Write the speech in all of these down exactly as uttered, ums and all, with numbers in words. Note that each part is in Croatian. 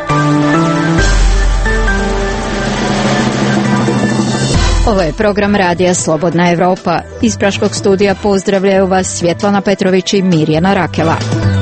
Ovo je program radija Slobodna Evropa. Iz Praškog studija pozdravljaju vas Svjetlana Petrović i Mirjana Rakela.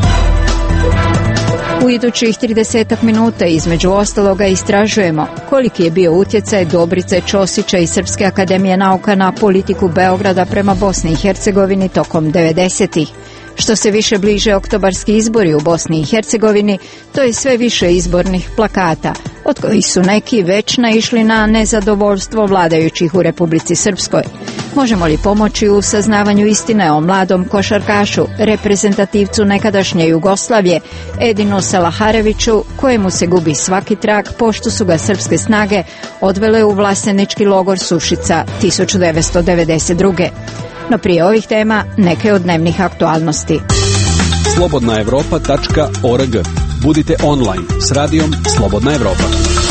U idućih tridesetak minuta između ostaloga istražujemo koliki je bio utjecaj Dobrice Ćosića i Srpske akademije nauka na politiku Beograda prema Bosni i Hercegovini tokom devedesetih. Što se više bliže oktobarski izbori u Bosni i Hercegovini, to je sve više izbornih plakata, od kojih su neki već naišli na nezadovoljstvo vladajućih u Republici Srpskoj. Možemo li pomoći u saznavanju istine o mladom košarkašu, reprezentativcu nekadašnje Jugoslavije, Edinu Salahareviću, kojemu se gubi svaki trag pošto su ga srpske snage odvele u vlastenički logor Sušica tisuću devetsto devedeset druge. No prije ovih tema neke od dnevnih aktualnosti. slobodna evropa tačka org. Budite online s radijom Slobodna Evropa.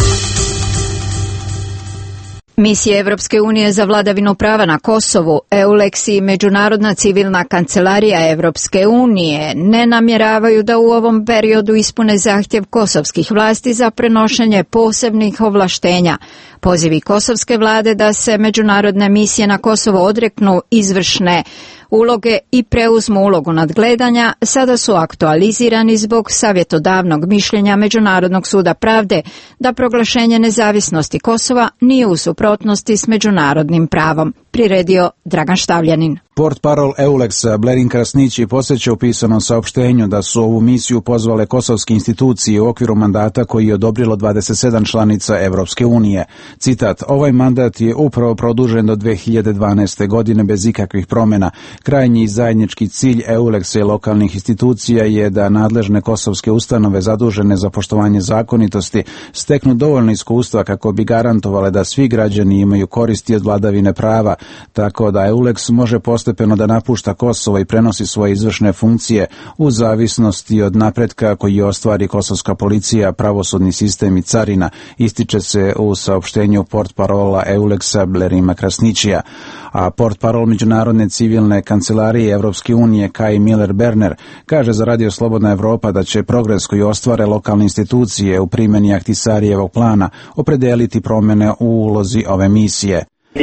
Misije Evropske unije za vladavinu prava na Kosovu, EULEX i Međunarodna civilna kancelarija Evropske unije ne namjeravaju da u ovom periodu ispune zahtjev kosovskih vlasti za prenošenje posebnih ovlaštenja. Pozivi kosovske vlade da se međunarodne misije na Kosovo odreknu izvršne uloge i preuzmu ulogu nadgledanja sada su aktualizirani zbog savjetodavnog mišljenja Međunarodnog suda pravde da proglašenje nezavisnosti Kosova nije u suprotnosti s međunarodnim pravom, priredio Dragan Štavljanin. Portparol EULEX Blerin Krasnići posjeća u pisanom saopštenju da su ovu misiju pozvale kosovske institucije u okviru mandata koji je odobrilo dvadeset sedam članica Evropske unije. Citat, ovaj mandat je upravo produžen do dve hiljade dvanaeste. godine bez ikakvih promjena. Krajnji zajednički cilj EULEX-a i lokalnih institucija je da nadležne kosovske ustanove zadužene za poštovanje zakonitosti steknu dovoljno iskustva kako bi garantovale da svi građani imaju koristi od vladavine prava, tako da EULEX može postepeno da napušta Kosovo i prenosi svoje izvršne funkcije u zavisnosti od napretka koji ostvari kosovska policija, pravosudni sistem i carina, ističe se u saopštenju portparola EULEX-a Blerima Krasnićija. A portparol Međunarodne civilne kancelarije Evropske unije Kai Miller Berner kaže za Radio Slobodna Evropa da će progres koji ostvare lokalne institucije u primjeni Ahtisarijevog plana opredeliti promjene u ulozi ove misije.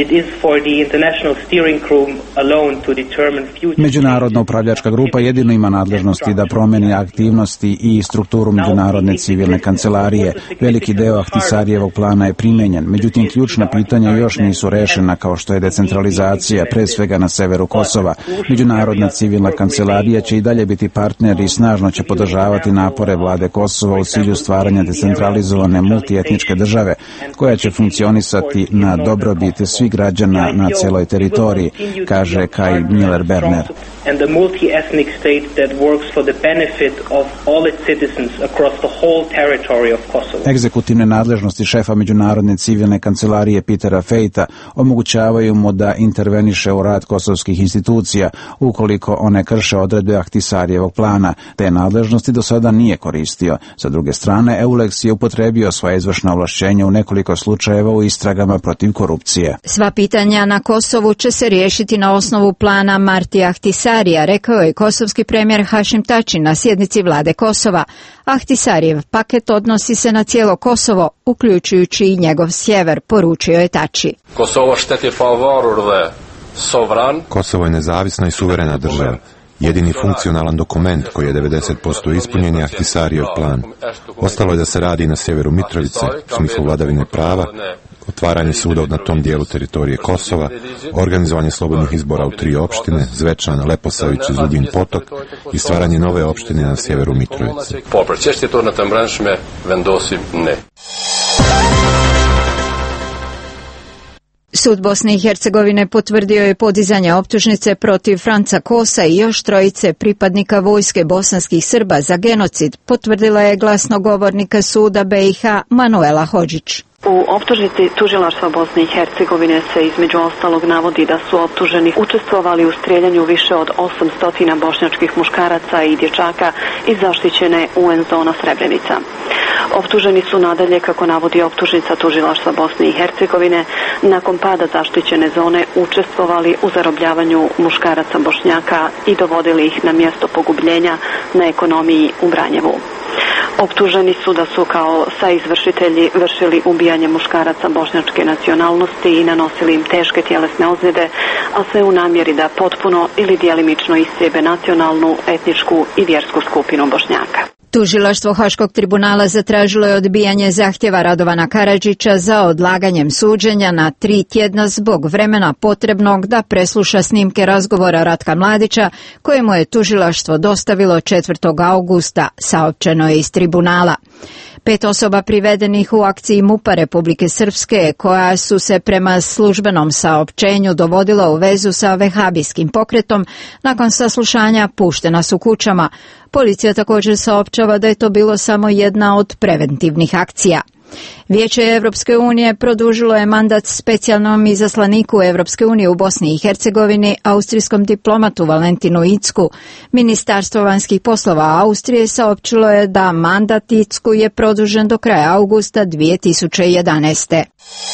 Međunarodna upravljačka grupa jedino ima nadležnosti da promijeni aktivnosti i strukturu Međunarodne civilne kancelarije. Veliki deo Ahtisarijevog plana je primijenjen, međutim ključna pitanja još nisu rešena kao što je decentralizacija, pre svega na severu Kosova. Međunarodna civilna kancelarija će i dalje biti partner i snažno će podržavati napore vlade Kosova u cilju stvaranja decentralizovane multietničke države koja će funkcionisati na dobrobit svih građana na cijeloj teritoriji, kaže Kai Miller Berner. Egzekutivne nadležnosti šefa Međunarodne civilne kancelarije Petera Fejta omogućavaju mu da interveniše u rad kosovskih institucija ukoliko one krše odredbe Ahtisarijevog plana. Te nadležnosti do sada nije koristio. Sa druge strane, EULEX je upotrebio svoje izvršna ovlašćenja u nekoliko slučajeva u istragama protiv korupcije. Sva pitanja na Kosovu će se riješiti na osnovu plana Martija Ahtisarija, rekao je kosovski premijer Hašim Tači na sjednici vlade Kosova. Ahtisarijev paket odnosi se na cijelo Kosovo, uključujući i njegov sjever, poručio je Tači. Kosovo je nezavisna i suverena država. Jedini funkcionalan dokument koji je devedeset posto ispunjen je Ahtisarijev plan. Ostalo je da se radi na sjeveru Mitrovice, u smislu vladavine prava, otvaranje suda na tom dijelu teritorije Kosova, organizovanje slobodnih izbora u tri opštine, Zvečan, Leposavić i Zubin Potok i stvaranje nove opštine na sjeveru Mitrovice. Sud Bosne i Hercegovine potvrdio je podizanje optužnice protiv Franca Kosa i još trojice pripadnika vojske bosanskih Srba za genocid, potvrdila je glasnogovornika suda B i H Manuela Hodžić. U optužnici tužilaštva Bosne i Hercegovine se između ostalog navodi da su optuženi učestvovali u streljanju više od osamsto bošnjačkih muškaraca i dječaka iz zaštićene U N zona Srebrenica. Optuženi su nadalje, kako navodi optužnica tužilaštva Bosne i Hercegovine, nakon pada zaštićene zone učestvovali u zarobljavanju muškaraca Bošnjaka i dovodili ih na mjesto pogubljenja na ekonomiji u Branjevu. Optuženi su da su kao saizvršitelji vršili ubijanje muškaraca bošnjačke nacionalnosti i nanosili im teške tjelesne ozljede, a sve u namjeri da potpuno ili djelimično istrijebe nacionalnu, etničku i vjersku skupinu Bošnjaka. Tužilaštvo Haškog tribunala zatražilo je odbijanje zahtjeva Radovana Karadžića za odlaganjem suđenja na tri tjedna zbog vremena potrebnog da presluša snimke razgovora Ratka Mladića kojemu je tužilaštvo dostavilo četvrtog augusta, saopćeno je iz tribunala. Pet osoba privedenih u akciji MUP-a Republike Srpske, koja su se prema službenom saopćenju dovodila u vezu sa vehabijskim pokretom, nakon saslušanja puštena su kućama. Policija također saopćava da je to bilo samo jedna od preventivnih akcija. Vijeće Evropske unije produžilo je mandat specijalnom izaslaniku Evropske unije u Bosni i Hercegovini, austrijskom diplomatu Valentinu Icku. Ministarstvo vanjskih poslova Austrije saopćilo je da mandat Icku je produžen do kraja augusta dvije tisuće jedanaeste.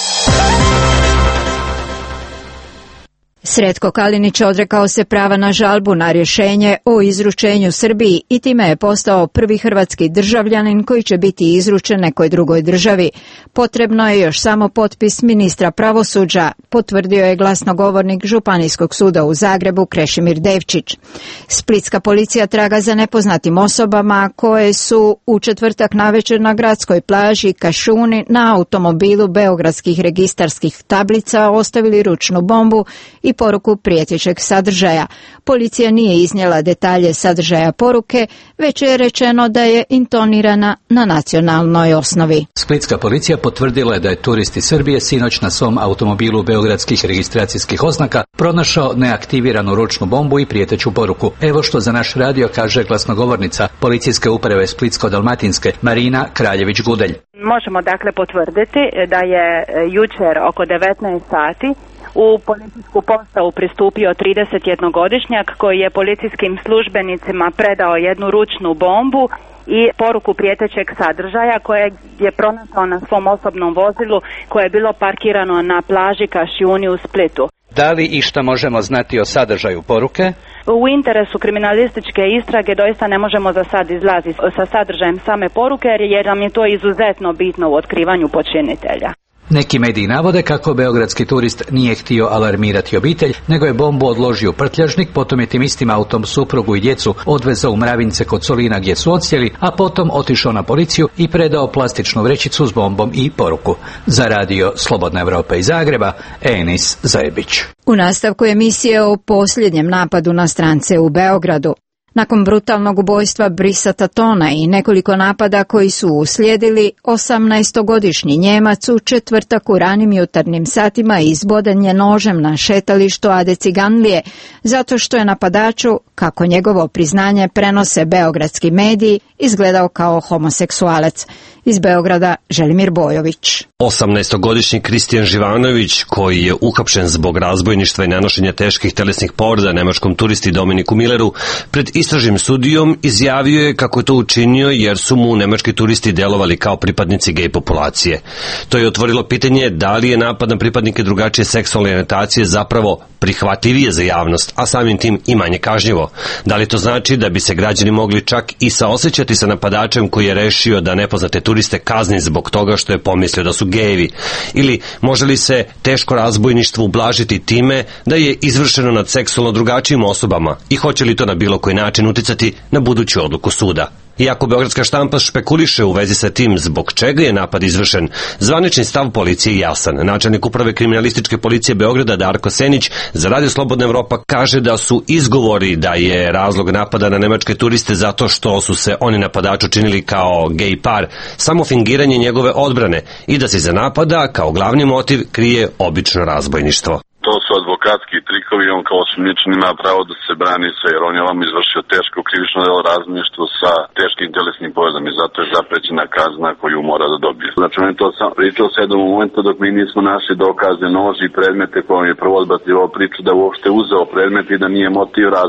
Sretko Kalinić odrekao se prava na žalbu na rješenje o izručenju Srbiji i time je postao prvi hrvatski državljanin koji će biti izručen nekoj drugoj državi. Potrebno je još samo potpis ministra pravosuđa, potvrdio je glasnogovornik Županijskog suda u Zagrebu Krešimir Devčić. Splitska policija traga za nepoznatim osobama koje su u četvrtak navečer na gradskoj plaži Kašuni na automobilu beogradskih registarskih tablica ostavili ručnu bombu i poruku prijetećeg sadržaja. Policija nije iznijela detalje sadržaja poruke, već je rečeno da je intonirana na nacionalnoj osnovi. Splitska policija potvrdila je da je turist iz Srbije sinoć na svom automobilu beogradskih registracijskih oznaka pronašao neaktiviranu ručnu bombu i prijeteću poruku. Evo što za naš radio kaže glasnogovornica Policijske uprave Splitsko-dalmatinske Marina Kraljević-Gudelj. Možemo dakle potvrditi da je jučer oko devetnaest sati u policijsku postavu pristupio tridesetjednogodišnjak koji je policijskim službenicima predao jednu ručnu bombu i poruku prijetećeg sadržaja koje je pronašao na svom osobnom vozilu koje je bilo parkirano na plaži Kašjuni u Splitu. Da li i šta možemo znati o sadržaju poruke? U interesu kriminalističke istrage doista ne možemo za sad izlaziti sa sadržajem same poruke jer nam je to izuzetno bitno u otkrivanju počinitelja. Neki mediji navode kako beogradski turist nije htio alarmirati obitelj, nego je bombu odložio u prtljažnik, potom je tim istim autom suprugu i djecu odvezao u Mravince kod Solina gdje su odsjeli, a potom otišao na policiju i predao plastičnu vrećicu s bombom i poruku. Za radio Slobodna Evropa iz Zagreba, Enis Zajebić. U nastavku emisije o posljednjem napadu na strance u Beogradu. Nakon brutalnog ubojstva Brisa Tatona i nekoliko napada koji su uslijedili, osamnaestogodišnji Njemac u četvrtak u ranim jutarnjim satima izboden je nožem na šetalištu Ade Ciganlije, zato što je napadaču, kako njegovo priznanje prenose beogradski mediji, izgledao kao homoseksualac. Iz Beograda Želimir Bojović. osamnaestogodišnji Kristijan Živanović, koji je uhapšen zbog razbojništva i nanošenja teških telesnih povreda nemačkom turisti Dominiku Milleru, pred istražnim sudijom izjavio je kako je to učinio jer su mu nemački turisti delovali kao pripadnici gej populacije. To je otvorilo pitanje da li je napad na pripadnike drugačije seksualne orijentacije zapravo prihvatljivije za javnost, a samim tim i manje kažnjivo. Da li to znači da bi se građani mogli čak i saosećati sa napadačem koji je rešio da nepoznate turiste kazni zbog toga što je pomislio da su gejevi? Ili može li se teško razbojništvo ublažiti time da je izvršeno nad seksualno drugačijim osobama i hoće li to na bilo koji način uticati na buduću odluku suda? Iako beogradska štampa špekuliše u vezi sa tim zbog čega je napad izvršen, zvanični stav policije je jasan. Načelnik uprave kriminalističke policije Beograda Darko Senić za radio Slobodna Evropa kaže da su izgovori da je razlog napada na nemačke turiste zato što su se oni napadaču činili kao gej par, samo fingiranje njegove odbrane i da se iza napada kao glavni motiv krije obično razbojništvo. To su advokatski trikovi, on kao osumnjičen ima pravo da se brani sve, jer on je vam izvršio teško krivično delo razbojništvo sa teškim telesnim povredama i zato je zaprećena kazna koju mora da dobije. Znači on je to sam pričao sve do momenta dok mi nismo našli dokaze, noži i predmete koje je prvo odbacivao priču da uopšte uzeo predmet i da nije motiv razbojništva.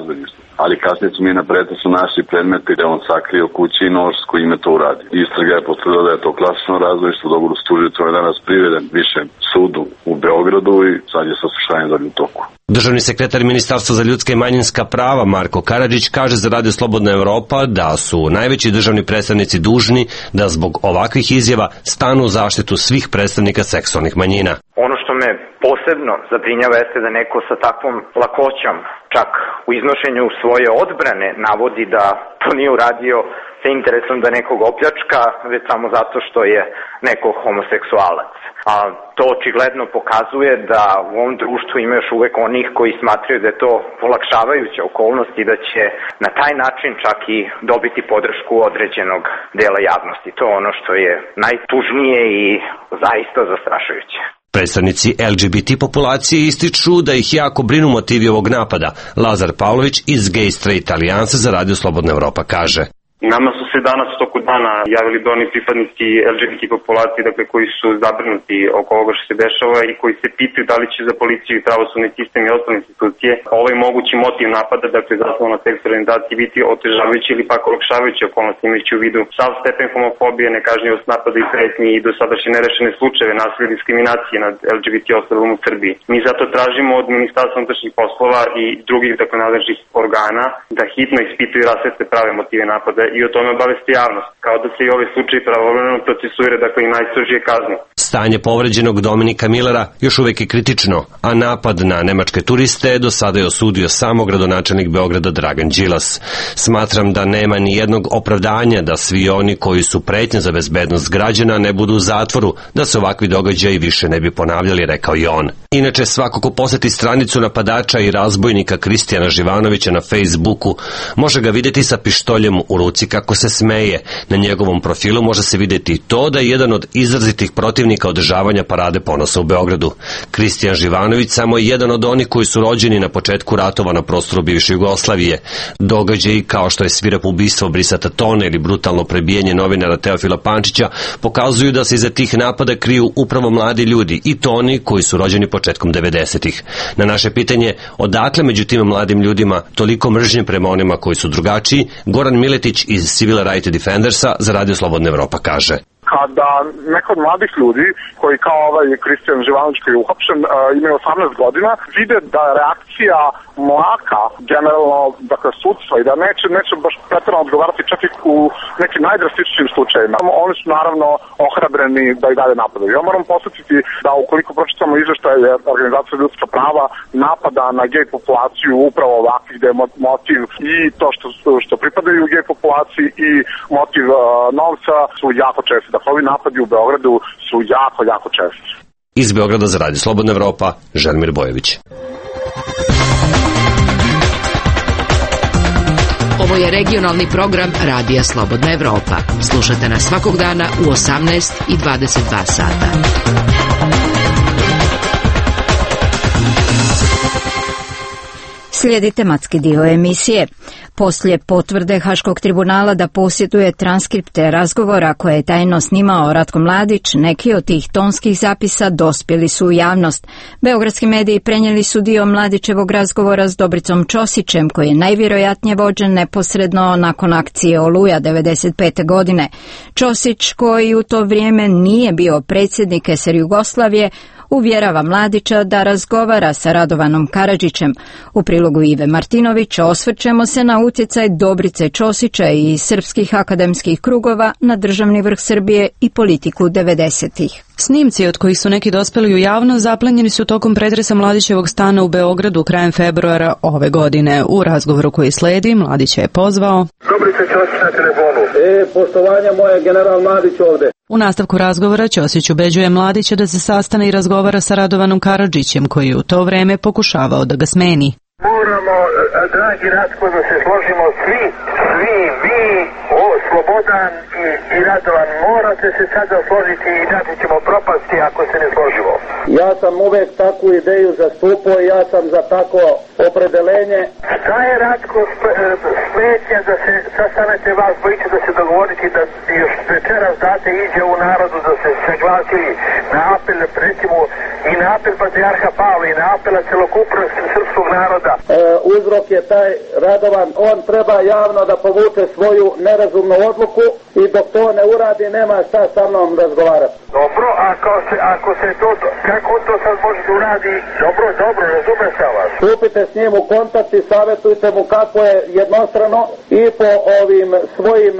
ali kasnije su mi na pretresu našli predmete da on sakrio kući i nož s kojim je to uradio. Istraga je potvrdila da je to klasično razbojstvo, dogovor s tužicom je danas priveden višem sudu u Beogradu i sad je saslušanje dalje u toku. Državni sekretar Ministarstva za ljudska i manjinska prava Marko Karadžić kaže za Radio Slobodna Evropa da su najveći državni predstavnici dužni da zbog ovakvih izjava stanu u zaštitu svih predstavnika seksualnih manjina. Ono što me posebno zabrinjava jeste da neko sa takvom lakoćom, čak u iznošenju svoje odbrane, navodi da to nije uradio sa interesom da nekog opljačka, već samo zato što je neko homoseksualac. A to očigledno pokazuje da u ovom društvu ima još uvek onih koji smatraju da je to olakšavajuća okolnost i da će na taj način čak i dobiti podršku određenog dela javnosti. To je ono što je najtužnije i zaista zastrašujuće. Predstavnici L G B T populacije ističu da ih jako brinu motivi ovog napada. Lazar Pavlović iz Gay Straight Alijanse za Radio Slobodna Evropa kaže: Nama su se danas u toku dana javili brojni pripadnici L G B T populacije, dakle koji su zabrinuti oko ovoga što se dešava i koji se pitaju da li će za policiju i pravosudni sistem i ostale institucije ovaj mogući motiv napada, dakle zasnovan na seksualnoj orijentaciji, biti otežavajući ili pak olakšavajući okolnosti, imajući u vidu sav stepen homofobije, nekažnjivost napada i pretnji i dosadašnje nerešene slučajeve nasilja i diskriminacije nad L G B T osobama u Srbiji. Mi zato tražimo od Ministarstva unutrašnjih poslova i drugih dakle nadležnih organa da hitno ispitaju i rasvetle prave motive napada i o tome obavesti javnost, kao da se i ovaj slučaj pravovremeno procesuira, dakle i najstrožije kazne. Stanje povređenog Dominika Millera još uvek je kritično, a napad na nemačke turiste do sada je osudio samo gradonačelnik Beograda Dragan Đilas. Smatram da nema ni jednog opravdanja da svi oni koji su pretnja za bezbednost građana ne budu u zatvoru, da se ovakvi događaji više ne bi ponavljali, rekao i on. Inače, svako ko poseti stranicu napadača i razbojnika Kristijana Živanovića na Facebooku može ga videti sa pištoljem u ruci kako se smeje. Na njegovom profilu može se videti to da je jedan od izrazitih protivnika održavanja parade ponosa u Beogradu. Kristijan Živanović samo je jedan od onih koji su rođeni na početku ratova na prostoru bivše Jugoslavije. Događaji kao što je svirep ubistvo Brisata Tone ili brutalno prebijanje novinara Teofila Pančića pokazuju da se iza tih napada kriju upravo mladi ljudi i to oni koji su rođeni početkom devedesetih. Na naše pitanje odakle među tim mladim ljudima toliko mržnje prema onima koji su drugačiji, Goran Miletić iz Civil Rights Defendersa za Radio Slobodna Evropa kaže: Kada neko od mladih ljudi, koji kao ovaj Kristijan Živanović koji je uhapšen, imaju osamnaest godina, vide da reakcija mlaka, generalno, dakle, sudstva i da neće, neće baš pretjerano odgovarati čak i u nekim najdrastičnim slučajima. Oni su naravno ohrabreni da i dalje napadaju. Ja moram posjetiti da ukoliko pročitamo izveštaje Organizacije za ljudska prava, napada na gej populaciju upravo ovakvih, gde je motiv i to što, što pripadaju gej populaciji i motiv uh, novca su jako česti. Dakle, ovi napadi u Beogradu su jako, jako česti. Iz Beograda za Radio Slobodna Evropa, Želimir Bojović. Ovo je regionalni program Radija Slobodna Evropa. Slušate nas svakog dana u osamnaest i dvadeset dva sata. Slijedi tematski dio emisije. Poslije potvrde Haškog tribunala da posjeduje transkripte razgovora koje je tajno snimao Ratko Mladić, neki od tih tonskih zapisa dospjeli su u javnost. Beogradski mediji prenijeli su dio Mladićevog razgovora s Dobricom Ćosićem, koji je najvjerojatnije vođen neposredno nakon akcije Oluja devedeset pete godine. Ćosić, koji u to vrijeme nije bio predsjednik es er Jugoslavije, uvjerava Mladića da razgovara sa Radovanom Karadžićem. U prilogu Ive Martinovića osvrćemo se na utjecaj Dobrice Ćosića i srpskih akademskih krugova na državni vrh Srbije i politiku devedesetih. Snimci od kojih su neki dospeli u javnost zaplenjeni su tokom pretresa Mladićevog stana u Beogradu krajem februara ove godine. U razgovoru koji sledi Mladića je pozvao: Dobrice Ćosić na telefonu. E, poštovanje moje, general Mladić ovde. U nastavku razgovora Ćosić ubeđuje Mladića da se sastane i razgovara sa Radovanom Karadžićem, koji je u to vreme pokušavao da ga smeni. Moramo, dragi Ratko, da se složimo svi, svi, vi, o, Slobodan i, i Radovan, morate se sada složiti i dati ćemo propasti ako se ne složimo. Ja sam uvek takvu ideju zastupao i ja sam za tako opredelenje. Šta je, Ratko, smetnja da se sastanete vas, bojiće da se dogovoriti da još večeras date iđe u narodu da se saglasili na apel, recimo, i na apel patrijarha Pavla i na apela celokupnog srpskog naroda. E, uzrok je taj Radovan, on treba javno da povuče svoju nerazumnu odluku i dok to ne uradi nema šta sa mnom razgovarati. Dobro, ako se, ako se to, kako on to sad može da uradi? Dobro, dobro, razume se vas. Stupite s njim u kontakt i savjetujte mu kako je jednostrano i po ovim svojim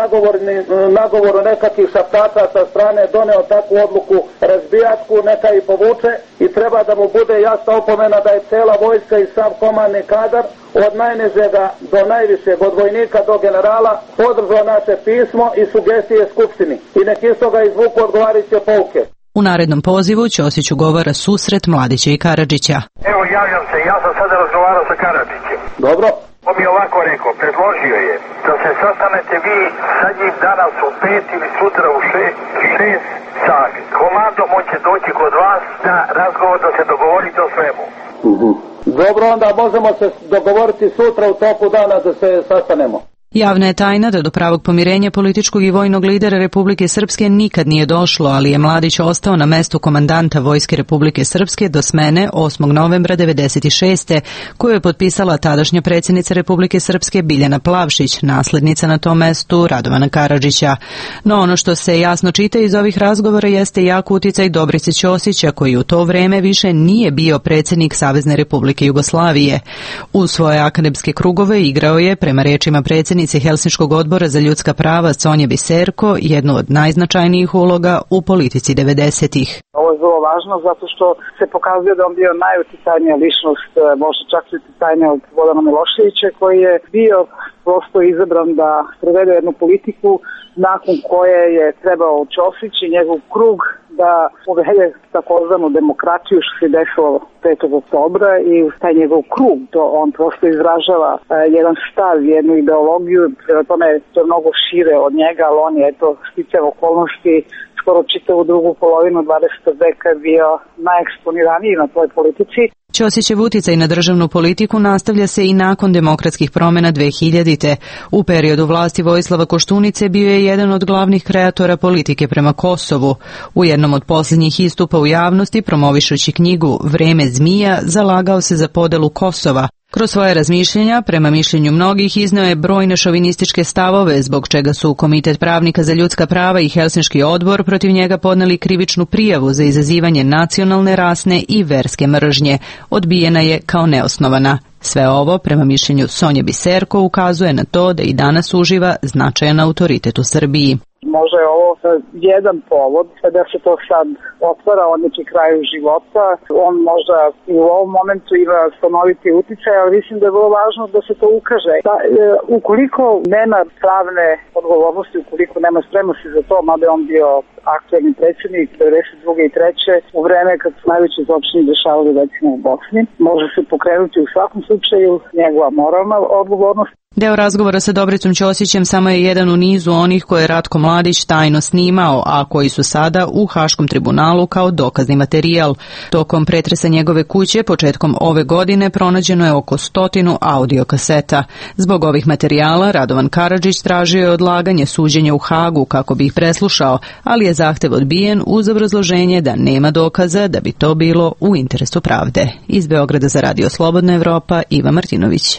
nagovoru nekakvih šaptača sa strane doneo takvu odluku razbijatku, neka i povuče i treba da mu bude jasna opomena da je cela vojska i sav komandni kadar od najnižega do najvišeg, od vojnika do generala, podržao naše pismo i sugestije Skupštini i nek iz toga izvuku odgovarajuće pouke. U narednom pozivu Ćosić ugovara susret Mladića i Karadžića. Evo, javljam se, ja sam sada razgovarao sa Karadžićem. Dobro. On mi je ovako rekao, predložio je da se sastanete vi sa njim danas u pet ili sutra u šest, šest sa komandom, on će doći kod vas na razgovor da se dogovorite o svemu. Uh-huh. Dobro, onda možemo se dogovoriti sutra u toku dana da se sastanemo. Javna je tajna da do pravog pomirenja političkog i vojnog lidera Republike Srpske nikad nije došlo, ali je Mladić ostao na mestu komandanta Vojske Republike Srpske do smene osmog novembra devedeset šeste. koju je potpisala tadašnja predsjednica Republike Srpske Biljana Plavšić, naslednica na tom mestu Radovana Karadžića. No ono što se jasno čita iz ovih razgovora jeste jak uticaj Dobrice Ćosića, koji u to vreme više nije bio predsjednik Savezne Republike Jugoslavije. U svoje akademske krugove igrao je, prema rečima predsjednice Helsinškog odbora za ljudska prava Sonje Biserko, jednu od najznačajnijih uloga u politici devedesetih. Ovo je vrlo važno zato što se pokazuje da on bio najuticajnija ličnost, možda čak i uticajnija od Vodana Miloševića, koji je bio prosto izabran da prevede jednu politiku nakon koje je trebao Ćosić i njegov krug da uvede takozvanu demokratiju, što se desilo petog oktobra, i taj njegov krug, to on prosto izražava uh, jedan stav, jednu ideologiju, prema tome to je mnogo šire od njega, ali on je eto sticajem okolnosti skoro čitavu drugu polovinu dvadesetog veka bio najeksponiraniji na toj politici. Ćosićev uticaj na državnu politiku nastavlja se i nakon demokratskih promjena dve hiljadite. U periodu vlasti Vojislava Koštunice bio je jedan od glavnih kreatora politike prema Kosovu. U jednom od posljednjih istupa u javnosti, promovišući knjigu Vreme zmija, zalagao se za podelu Kosova. Kroz svoje razmišljenja, prema mišljenju mnogih, izneo je brojne šovinističke stavove, zbog čega su Komitet pravnika za ljudska prava i Helsinški odbor protiv njega podneli krivičnu prijavu za izazivanje nacionalne, rasne i verske mržnje. Odbijena je kao neosnovana. Sve ovo, prema mišljenju Sonje Biserko, ukazuje na to da i danas uživa značajan autoritet u Srbiji. Možda je ovo jedan povod da se to sad otvara, on je pri kraju života. On možda i u ovom momentu ima stanoviti uticaj, ali mislim da je vrlo važno da se to ukaže. Da, e, ukoliko nema pravne odgovornosti, ukoliko nema spremnosti za to, mada je on bio aktualni predsjednik devedeset druge i treće u vreme kad su najveći zločini dešavali recimo u Bosni, može se pokrenuti u svakom slučaju njegova moralna odgovornost. Deo razgovora sa Dobricom Ćosićem samo je jedan u nizu onih koje je Ratko Mladić tajno snimao, a koji su sada u Haškom tribunalu kao dokazni materijal. Tokom pretresa njegove kuće početkom ove godine pronađeno je oko stotinu audio kaseta. Zbog ovih materijala Radovan Karadžić tražio je odlaganje suđenja u Hagu kako bi ih preslušao, ali je zahtev odbijen uz obrazloženje da nema dokaza da bi to bilo u interesu pravde. Iz Beograda za Radio Slobodna Evropa, Iva Martinović.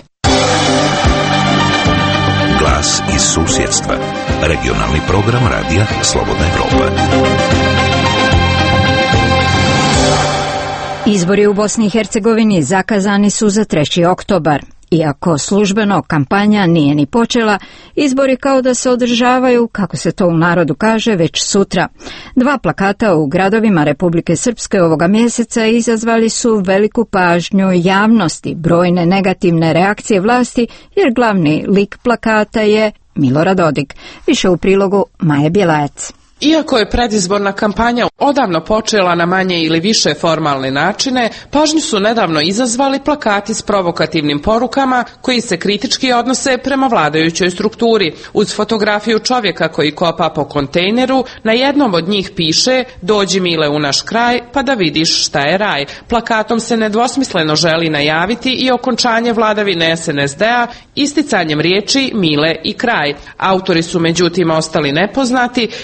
Glas iz susjedstva. Regionalni program Radija Slobodna Evropa. Izbori u Bosni i Hercegovini zakazani su za treći oktobar. Iako službeno kampanja nije ni počela, izbori kao da se održavaju, kako se to u narodu kaže, već sutra. Dva plakata u gradovima Republike Srpske ovoga mjeseca izazvali su veliku pažnju javnosti, brojne negativne reakcije vlasti, jer glavni lik plakata je Milorad Dodik. Više u prilogu Maje Bjelajac. Iako je predizborna kampanja odavno počela na manje ili više formalne načine, pažnju su nedavno izazvali plakati s provokativnim porukama koji se kritički odnose prema vladajućoj strukturi. Uz fotografiju čovjeka koji kopa po kontejneru, na jednom od njih piše "Dođi Mile u naš kraj pa da vidiš šta je raj". Plakatom se nedvosmisleno želi najaviti i okončanje vladavine es en es de-a isticanjem riječi Mile i kraj. Autori su međutim ostali nepoznati, iako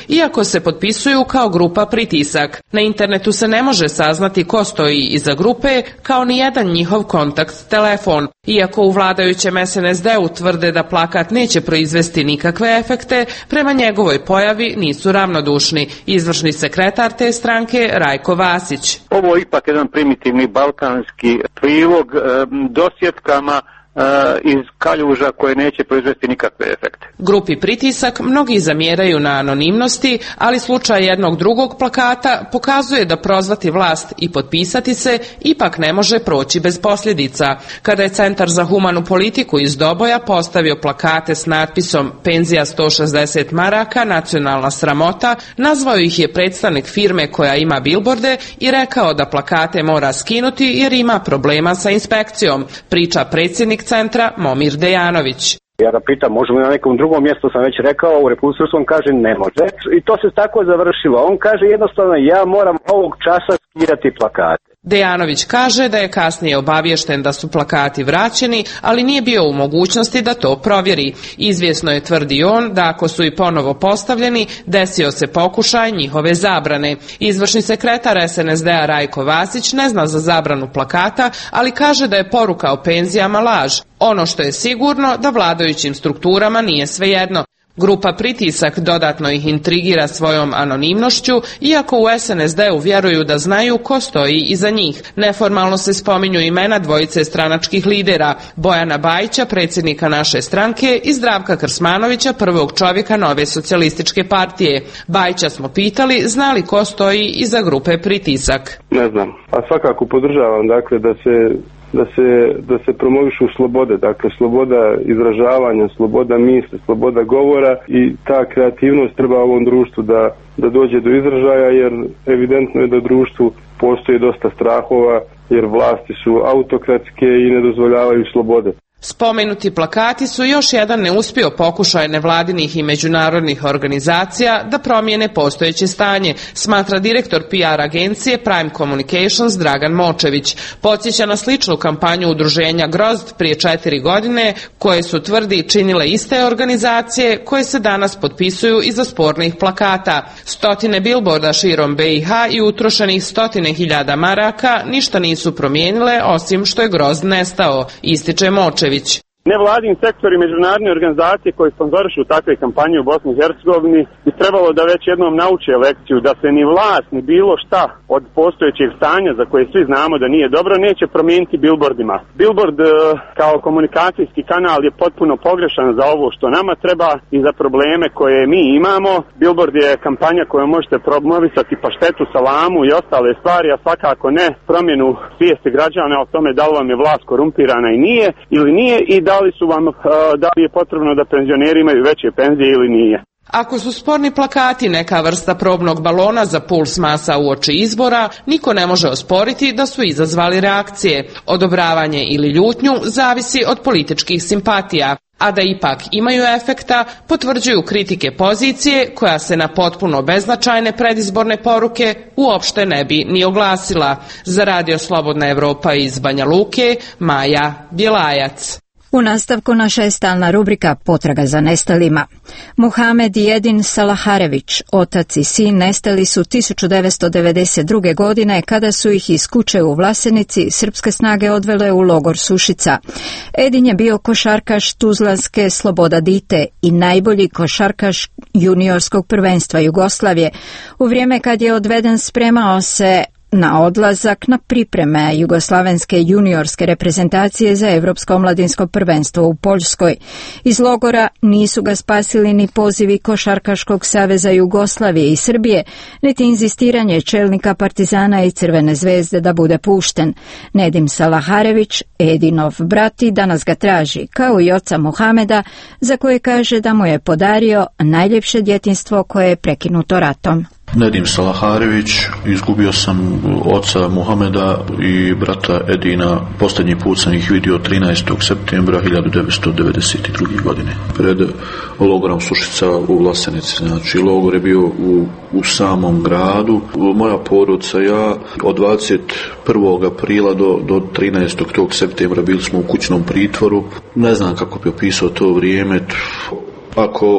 se potpisuju kao grupa Pritisak. Na internetu se ne može saznati ko stoji iza grupe, kao ni jedan njihov kontakt telefon. Iako u vladajućem es en es de-u tvrde da plakat neće proizvesti nikakve efekte, prema njegovoj pojavi nisu ravnodušni. Izvršni sekretar te stranke Rajko Vasić. Ovo je ipak jedan primitivni balkanski prilog e, dosjetkama iz kaljuža koje neće proizvesti nikakve efekte. Grupi Pritisak mnogi zamjeraju na anonimnosti, ali slučaj jednog drugog plakata pokazuje da prozvati vlast i potpisati se ipak ne može proći bez posljedica. Kada je Centar za humanu politiku iz Doboja postavio plakate s natpisom Penzija sto šezdeset maraka, nacionalna sramota, nazvao ih je predstavnik firme koja ima bilborde i rekao da plakate mora skinuti jer ima problema sa inspekcijom, priča predsjednik centra Momir Dejanović. Ja ga pitam, možemo na nekom drugom mjestu, sam već rekao, u Republici Srpskoj, on kaže ne može. I to se tako završilo. On kaže jednostavno, ja moram ovog časa skidati plakate. Dejanović kaže da je kasnije obaviješten da su plakati vraćeni, ali nije bio u mogućnosti da to provjeri. Izvjesno je, tvrdi on, da ako su i ponovo postavljeni, desio se pokušaj njihove zabrane. Izvršni sekretar es en es de-a Rajko Vasić ne zna za zabranu plakata, ali kaže da je poruka o penzijama laž. Ono što je sigurno da vladajućim strukturama nije svejedno. Grupa Pritisak dodatno ih intrigira svojom anonimnošću, iako u es en es de-u vjeruju da znaju ko stoji iza njih. Neformalno se spominju imena dvojice stranačkih lidera, Bojana Bajića, predsjednika naše stranke, i Zdravka Krsmanovića, prvog čovjeka Nove socijalističke partije. Bajića smo pitali zna li ko stoji iza grupe Pritisak. Ne znam, a svakako podržavam dakle da se da se, da se promovišu slobode, dakle sloboda izražavanja, sloboda misli, sloboda govora i ta kreativnost treba ovom društvu da, da dođe do izražaja, jer evidentno je da u društvu postoji dosta strahova, jer vlasti su autokratske i ne dozvoljavaju slobode. Spomenuti plakati su još jedan neuspio pokušaj nevladinih i međunarodnih organizacija da promijene postojeće stanje, smatra direktor P R agencije Prime Communications Dragan Močević. Podsjeća na sličnu kampanju udruženja Grozd prije četiri godine, koje su, tvrdi, činile iste organizacije koje se danas potpisuju iza spornih plakata. Stotine bilborda širom be i ha i utrošenih stotine hiljada maraka ništa nisu promijenile osim što je Grozd nestao, ističe Močević. Nevladin sektor i međunarodne organizacije koji sponzorišu takve kampanje u Bosni i Hercegovini bi trebalo da već jednom nauče lekciju da se ni vlast ni bilo šta od postojećeg stanja za koje svi znamo da nije dobro neće promijeniti bilbordima. Bilbord kao komunikacijski kanal je potpuno pogrešan za ovo što nama treba i za probleme koje mi imamo. Bilbord je kampanja koju možete promovisati paštetu, salamu i ostale stvari, a svakako ne promjenu svijesti građana o tome da li vam je vlast korumpirana i nije ili nije i da li su vam, da li je potrebno da penzioneri imaju veće penzije ili nije. Ako su sporni plakati neka vrsta probnog balona za puls masa uoči izbora, niko ne može osporiti da su izazvali reakcije. Odobravanje ili ljutnju zavisi od političkih simpatija. A da ipak imaju efekta, potvrđuju kritike pozicije koja se na potpuno beznačajne predizborne poruke uopšte ne bi ni oglasila. Za Radio Slobodna Evropa iz Banja Luke, Maja Bjelajac. U nastavku naša je stalna rubrika Potraga za nestalima. Muhamed i Edin Salaharević, otac i sin, nestali su tisuću devetsto devedeset druge. godine kada su ih iz kuće u Vlasenici srpske snage odvele u logor Sušica. Edin je bio košarkaš Tuzlanske Sloboda Dite i najbolji košarkaš juniorskog prvenstva Jugoslavije. U vrijeme kad je odveden spremao se na odlazak na pripreme jugoslavenske juniorske reprezentacije za Evropsko omladinsko prvenstvo u Poljskoj. Iz logora nisu ga spasili ni pozivi Košarkaškog saveza Jugoslavije i Srbije, niti inzistiranje čelnika Partizana i Crvene zvezde da bude pušten. Nedim Salaharević, Edinov brat, danas ga traži, kao i oca Muhameda, za koje kaže da mu je podario najljepše djetinjstvo koje je prekinuto ratom. Nedim Salaharević, izgubio sam oca Muhameda i brata Edina. Posljednji put sam ih vidio trinaestog septembra hiljadu devetsto devedeset druge. godine pred logorom Sušica u Vlasenici. Znači, logor je bio u, u samom gradu. Moja porodica, ja od dvadeset prvog aprila do, do trinaestog tog septembra bili smo u kućnom pritvoru. Ne znam kako bi opisao to vrijeme. Ako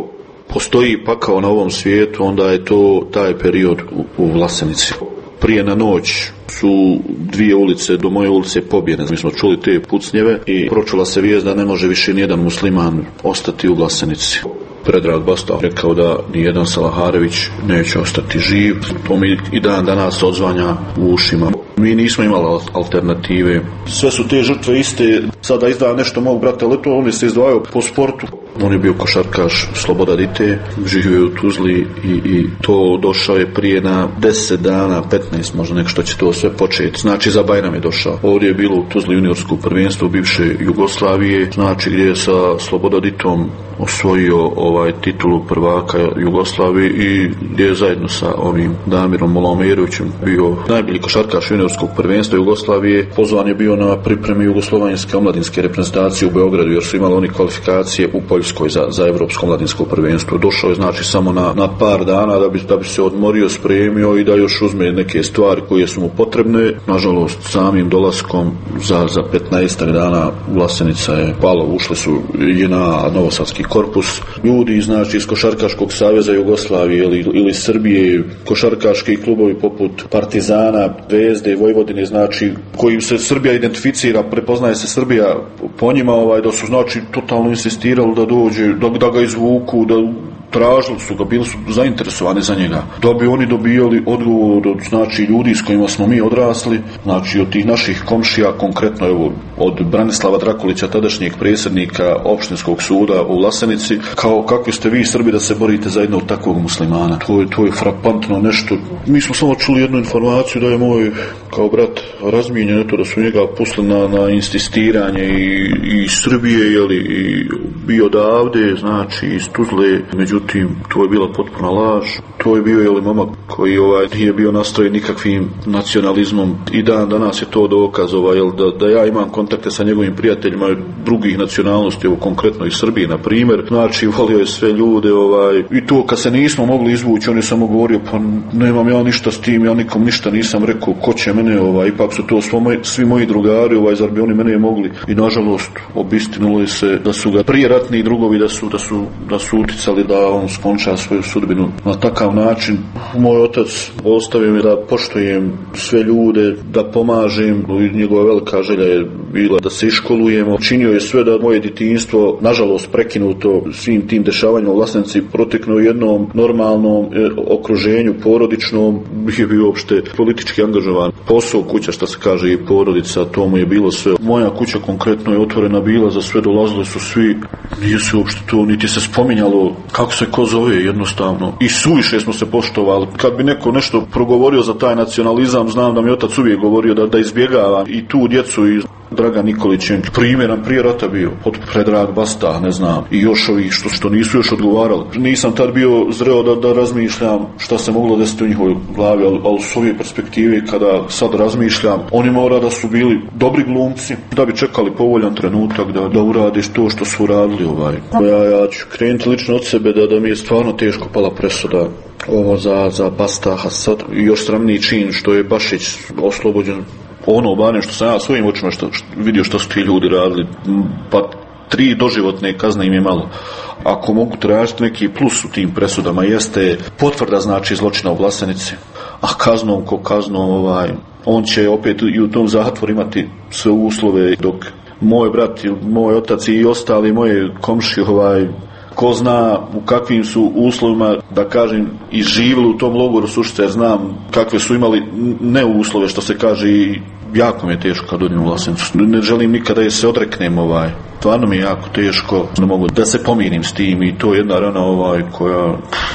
postoji pakao na ovom svijetu, onda je to taj period u, u Vlasenici. Prije na noć su dvije ulice do moje ulice pobjene. Mi smo čuli te pucnjeve i pročula se vijest da ne može više nijedan musliman ostati u Vlasenici. Predrag Basta rekao da nijedan Salaharević neće ostati živ. To mi i dan danas odzvanja u ušima. Mi nismo imali alternative. Sve su te žrtve iste. Sada izdaja nešto mog brata Leto, on je se izdvajao po sportu. On je bio košarkaš Sloboda Dite, živio u Tuzli i, i to došao je prije na deset dana, petnaest možda nek što će to sve početi. Znači za Bajram je došao. Ovdje je bilo u Tuzli juniorsko prvenstvo bivše Jugoslavije, znači gdje je sa Sloboda Ditom osvojio ovaj titulu prvaka Jugoslavije i gdje je zajedno sa ovim Damirom Molomerovićem bio najbolji košarkaš juniorskog prvenstva Jugoslavije. Pozvan je bio na pripreme jugoslovenske omladinske reprezentacije u Beogradu jer su imali oni kvalifikacije u Poljskoj za, za evropsko mladinsko prvenstvo. Došao je znači samo na, na par dana da bi, da bi se odmorio, spremio i da još uzme neke stvari koje su mu potrebne. Nažalost, samim dolaskom za, za petnaestak dana Vlasenica je palo, ušli su J N A, Novosadski korpus. Ljudi znači iz Košarkaškog saveza Jugoslavije ili, ili Srbije, košarkaški klubovi poput Partizana, Zvezde, Vojvodine, znači kojim se Srbija identificira, prepoznaje se Srbija po njima, ovaj, da su znači totalno insistirali da dođe, da, da ga izvuku, da tražili su ga, bili su zainteresovani za njega. Da bi oni dobijali odgovor od znači ljudi s kojima smo mi odrasli, znači od tih naših komšija, konkretno evo od Branislava Drakulića, tadašnjeg predsjednika opštinskog suda u Vlasenici, kao kakvi ste vi Srbi da se borite za jednog takvog muslimana. To je, to je frapantno nešto. Mi smo samo čuli jednu informaciju da je moj kao brat razmijenjen, eto da su njega pustili na, na insistiranje i, i Srbije, jeli, i bio odavde, znači iz Tuzle, međutim to je bila potpuna laž. To je bio jeli momak koji ovaj nije bio nastrojen nikakvim nacionalizmom i dan danas je to dokaz ovaj, jel, da, da ja imam kontakte sa njegovim prijateljima drugih nacionalnosti, evo konkretno iz Srbije na primjer, znači volio je sve ljude ovaj, i to kad se nismo mogli izvući on je samo govorio pa nemam ja ništa s tim, ja nikom ništa nisam rekao, ko će mene, ovaj, ipak su to moji, svi moji drugari, ovaj, zar bi oni mene mogli, i nažalost obistinulo je se da su ga prije ratni drugovi da su, da su, da su uticali da on skonča svoju sudbinu na takav način. Moj otac ostavio mi da poštujem sve ljude, da pomažem, i njegova velika želja je bila da se iškolujemo. Činio je sve da moje djetinjstvo, nažalost prekinuto svim tim dešavanjima u Vlasenici, proteknu u jednom normalnom e, okruženju, porodičnom, je bio uopšte politički angažovan. Posao, kuća, što se kaže, i porodica, to mu je bilo sve. Moja kuća konkretno je otvorena bila za sve, dolazili su svi, nije se uopšte to, niti se spominjalo kako se ko zove, jednostavno. I suviše smo se poštovali. Kad bi neko nešto progovorio za taj nacionalizam, znam da mi otac uvijek govorio da, da izbjegava i tu djecu i Dragan Nikolić, primjeran prije rata bio, od Predrag Basta, ne znam, i još ovih što, što nisu još odgovarali. Nisam tad bio zreo da, da razmišljam šta se moglo desiti u njihovoj glavi, ali, ali s ove perspektive kada sad razmišljam, oni mora da su bili dobri glumci, da bi čekali povoljan trenutak da, da uradiš to što su uradili. Ovaj. Ja, ja ću krenuti lično od sebe da, da mi je stvarno teško pala presuda ovo za, za Basta Hasad i još sramniji čin što je Bašić oslobođen. Ono barem što sam ja svojim očima što, što, vidio što su ti ljudi radili, pa tri doživotne kazne im je malo. Ako mogu tražiti neki plus u tim presudama jeste potvrda znači zločina u Vlasenici, a kaznom ko kaznom ovaj, on će opet i u tom zatvoru imati sve uslove, dok moj brat, moj otac i ostali moje komšije ovaj, ko zna u kakvim su uslovima, da kažem, i živjeli u tom logoru Sušice, jer znam kakve su imali ne uslove, što se kaže, i jako mi je teško kad odem u Vlasenicu. Ne želim nikada da se odreknem, ovaj. Stvarno mi je jako teško, ne mogu da se pomirim s tim i to je jedna rana ovaj, koja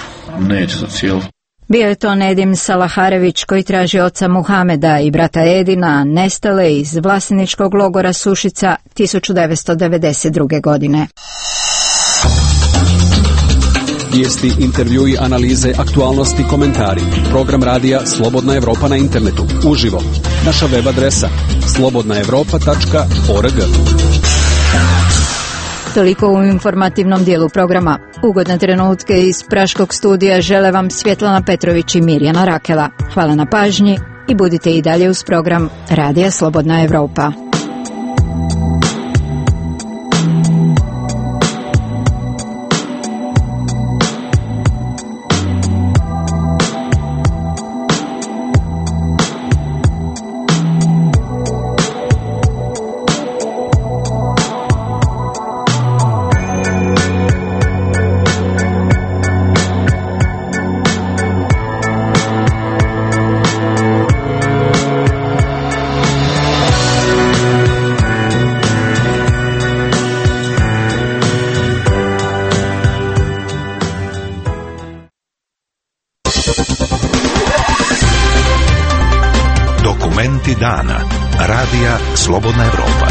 neće za cijelu. Bio je to Nedim Salaharević koji traži oca Muhameda i brata Edina, nestale iz vlaseničkog logora Sušica tisuću devetsto devedeset druge. godine. Vijesti, intervjui, analize, aktualnosti, komentari. Program radija Slobodna Evropa na internetu. Uživo. Naša web adresa slobodna evropa tačka org. Toliko u informativnom dijelu programa. Ugodne trenutke iz Praškog studija žele vam Svjetlana Petrović i Mirjana Rakela. Hvala na pažnji i budite i dalje uz program Radija Slobodna Evropa. Dokumenti dana. Radija Slobodna Evropa.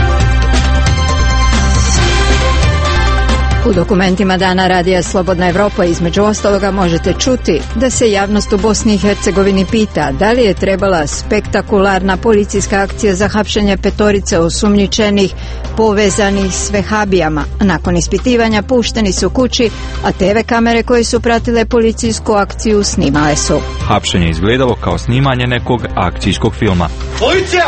U dokumentima dana Radija Slobodna Evropa između ostaloga možete čuti da se javnost u Bosni i Hercegovini pita da li je trebala spektakularna policijska akcija za hapšenje petorice osumnjičenih povezanih s vehabijama. Nakon ispitivanja pušteni su kući, a te ve kamere koje su pratile policijsku akciju snimale su. Hapšenje izgledalo kao snimanje nekog akcijskog filma. Policija!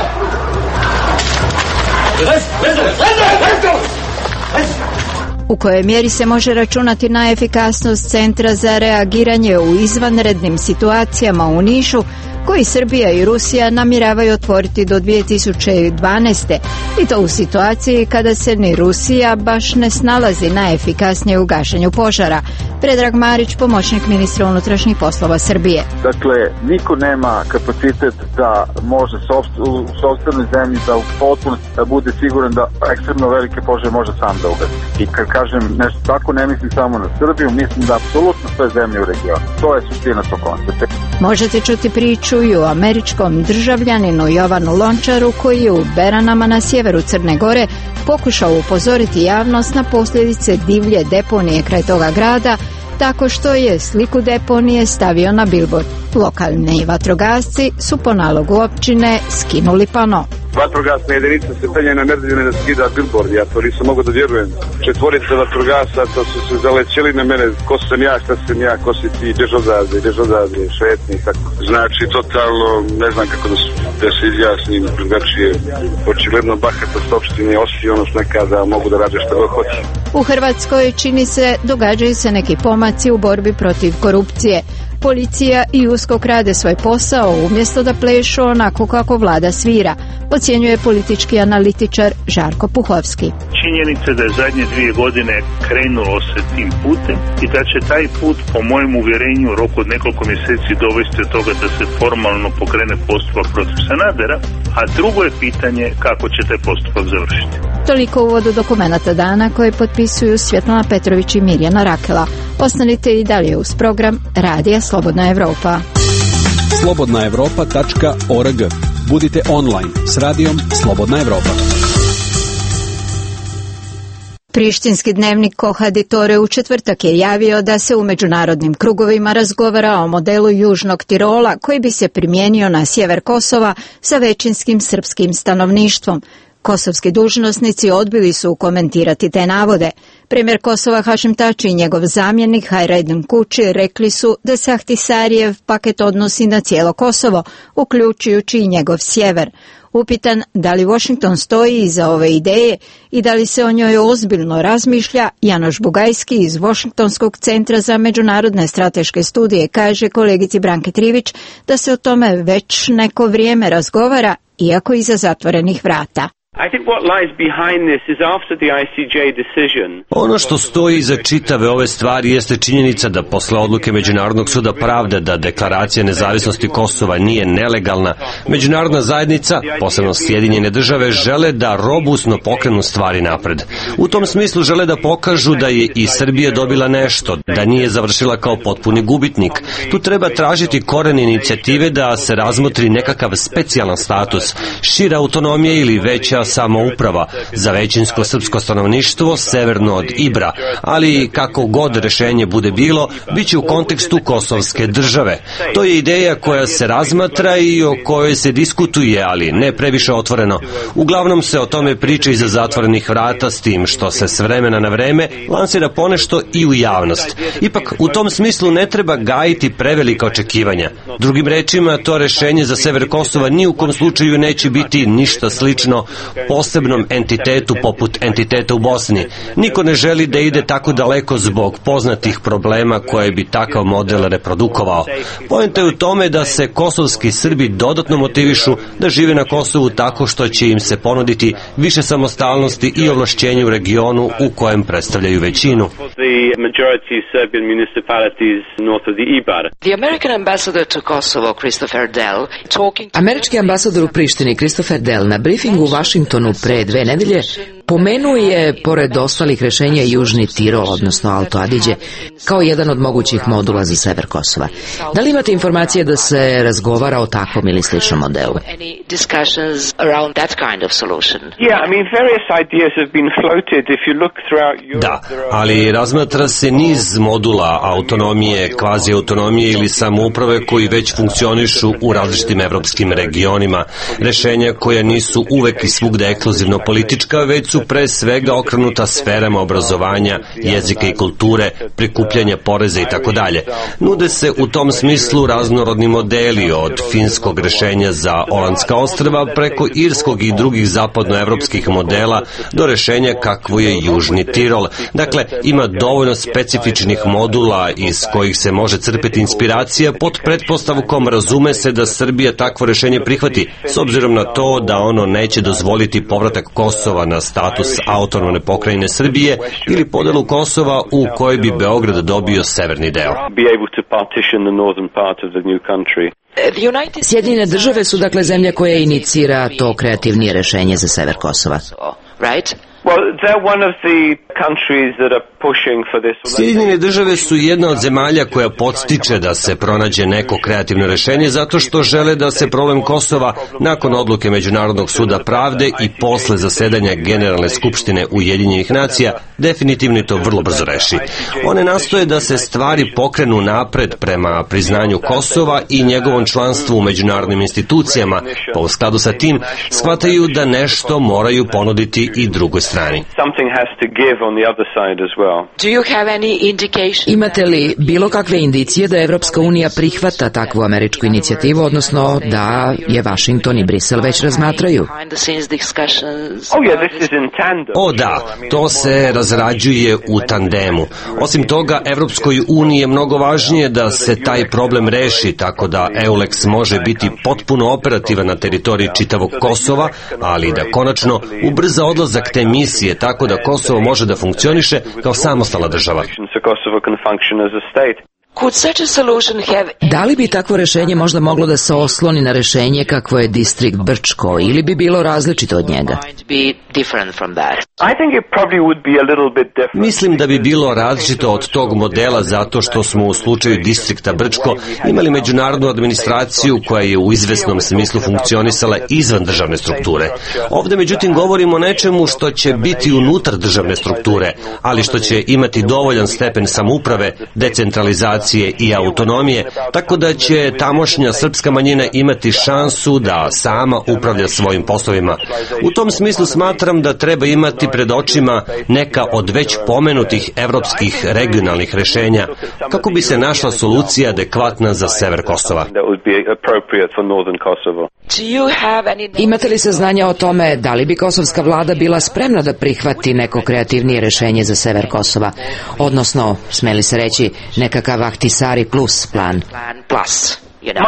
U kojoj mjeri se može računati na efikasnost Centra za reagiranje u izvanrednim situacijama u Nišu, koji Srbija i Rusija namjeravaju otvoriti do dvije tisuće dvanaeste. I to u situaciji kada se ni Rusija baš ne snalazi najefikasnije u gašenju požara. Predrag Marić, pomoćnik ministra unutrašnjih poslova Srbije. Dakle, niko nema kapacitet da može u sopstvenoj zemlji da u potpunosti da bude siguran da ekstremno velike požare može sam da ugasi. I kad kažem nešto tako, ne mislim samo na Srbiju, mislim da apsolutno sve zemlje u regionu. To je suština tog koncepta. Možete čuti priču i o američkom državljaninu Jovanu Lončaru, koji je u Beranama na sjeveru Crne Gore pokušao upozoriti javnost na posljedice divlje deponije kraj toga grada, tako što je sliku deponije stavio na bilbord. Lokalni vatrogasci su po nalogu općine skinuli pano. Vatrogasna jedinica se penje na Merdevine da skida billboard, ja to nisam mogu da vjerujem. Četvorica vatrogasaca su se zalećeli na mene, ko sam ja, šta sam ja, ko si ti, gdje žodaze, gdje žodaze, šetni, tako. Znači, totalno, ne znam kako da, su, da se izjasnim, drugačije, očigledno bahatost opštine osionost nekada mogu da rade što god hoće. U Hrvatskoj, čini se, događaju se neki pomaci u borbi protiv korupcije. Policija i USKOK rade svoj posao umjesto da plešu onako kako vlada svira, ocjenjuje politički analitičar Žarko Puhovski. Činjenica da je zadnje dvije godine krenulo se tim putem i da će taj put, po mojem uvjerenju, u roku od nekoliko mjeseci dovesti od toga da se formalno pokrene postupak protiv Sanadera, a drugo je pitanje kako će taj postupak završiti. Toliko u uvodu dokumenata dana koje potpisuju Svjetlana Petrović i Mirjana Rakela. Ostanite i dalje uz program Radija Slobodna Evropa. slobodna evropa tačka org. Budite online s radijom Slobodna Evropa. Prištinski dnevnik Kohaditore u četvrtak je javio da se u međunarodnim krugovima razgovara o modelu Južnog Tirola koji bi se primijenio na sjever Kosova sa većinskim srpskim stanovništvom. Kosovski dužnosnici odbili su komentirati te navode. Premijer Kosova Hašim Tači i njegov zamjenik Hajredin Kuči rekli su da se Ahtisarijev paket odnosi na cijelo Kosovo, uključujući i njegov sjever. Upitan da li Washington stoji iza ove ideje i da li se o njoj ozbiljno razmišlja, Janoš Bugajski iz Washingtonskog centra za međunarodne strateške studije kaže kolegici Branki Trivić da se o tome već neko vrijeme razgovara, iako iza zatvorenih vrata. I think what lies behind this is after the I C J decision. Ono što stoji iza čitave ove stvari jeste činjenica da posle odluke Međunarodnog suda pravde da deklaracija nezavisnosti Kosova nije nelegalna, međunarodna zajednica, posebno Sjedinjene države, žele da robustno pokrenu stvari napred. U tom smislu žele da pokažu da je i Srbija dobila nešto, da nije završila kao potpuni gubitnik. Tu treba tražiti koren inicijative da se razmotri nekakav specijalan status, šira autonomija ili veća samouprava za većinsko srpsko stanovništvo severno od Ibra, ali kako god rešenje bude bilo, bit će u kontekstu kosovske države. To je ideja koja se razmatra i o kojoj se diskutuje, ali ne previše otvoreno. Uglavnom se o tome priča iza zatvorenih vrata, s tim što se s vremena na vreme lansira ponešto i u javnost. Ipak, u tom smislu ne treba gajiti prevelika očekivanja. Drugim rečima, to rešenje za sever Kosova ni u kom slučaju neće biti ništa slično posebnom entitetu poput entiteta u Bosni. Niko ne želi da ide tako daleko zbog poznatih problema koje bi takav model reprodukovao. Poenta je u tome da se kosovski Srbi dodatno motivišu da žive na Kosovu tako što će im se ponuditi više samostalnosti i ovlašćenja u regionu u kojem predstavljaju većinu. Američki ambasador u Prištini Christopher Dell na briefingu u Washingtonu pre dve nedelje Pomenuje, pored ostalih rešenja, Južni Tirol, odnosno Alto Adige, kao jedan od mogućih modula za sever Kosova. Da li imate informacije da se razgovara o takvom ili sličnom modelu? Da, ali razmatra se niz modula autonomije, kvazi autonomije ili samouprave koji već funkcionišu u različitim evropskim regionima. Rešenja koja nisu uvek i svugde ekskluzivno politička, već su pre svega okrenuta sferama obrazovanja, jezika i kulture, prikupljanja poreza i tako dalje. Nude se u tom smislu raznorodni modeli od finskog rešenja za Olandska ostrva preko irskog i drugih zapadnoevropskih modela do rešenja kakvo je Južni Tirol. Dakle, ima dovoljno specifičnih modula iz kojih se može crpeti inspiracija pod pretpostavkom razume se da Srbija takvo rešenje prihvati, s obzirom na to da ono neće dozvoliti povratak Kosova na status autonomne pokrajine Srbije ili podelu Kosova u kojoj bi Beograd dobio severni deo. Sjedinjene države su dakle zemlja koja inicira to kreativnije rešenje za sever Kosova. Right? Sjedinjene države su jedna od zemalja koja podstiče da se pronađe neko kreativno rešenje zato što žele da se problem Kosova nakon odluke Međunarodnog suda pravde i posle zasedanja Generalne skupštine Ujedinjenih nacija definitivno to vrlo brzo reši. One nastoje da se stvari pokrenu napred prema priznanju Kosova i njegovom članstvu u međunarodnim institucijama, pa u skladu sa tim shvataju da nešto moraju ponuditi i drugoj strani. Imate li bilo kakve indicije da Evropska unija prihvata takvu američku inicijativu, odnosno da je Vašington i Brisel već razmatraju? O da, to se razrađuje u tandemu. Osim toga, Evropskoj uniji je mnogo važnije da se taj problem reši, tako da EULEX može biti potpuno operativan na teritoriji čitavog Kosova, ali da konačno ubrza odlazak te misije, tako da Kosovo može da funkcioniše kao samostalna država. Da li bi takvo rešenje možda moglo da se osloni na rešenje kakvo je distrikt Brčko ili bi bilo različito od njega? Mislim da bi bilo različito od tog modela zato što smo u slučaju distrikta Brčko imali međunarodnu administraciju koja je u izvesnom smislu funkcionisala izvan državne strukture. Ovde međutim govorimo o nečemu što će biti unutar državne strukture, ali što će imati dovoljan stepen samouprave, decentralizacije i autonomije, tako da će tamošnja srpska manjina imati šansu da sama upravlja svojim poslovima. U tom smislu smatram da treba imati pred očima neka od već pomenutih evropskih regionalnih rešenja kako bi se našla solucija adekvatna za sever Kosova. Imate li saznanja o tome da li bi kosovska vlada bila spremna da prihvati neko kreativnije rešenje za sever Kosova, odnosno, smeli se reći, nekakav Ahtisari plus plan? Plus.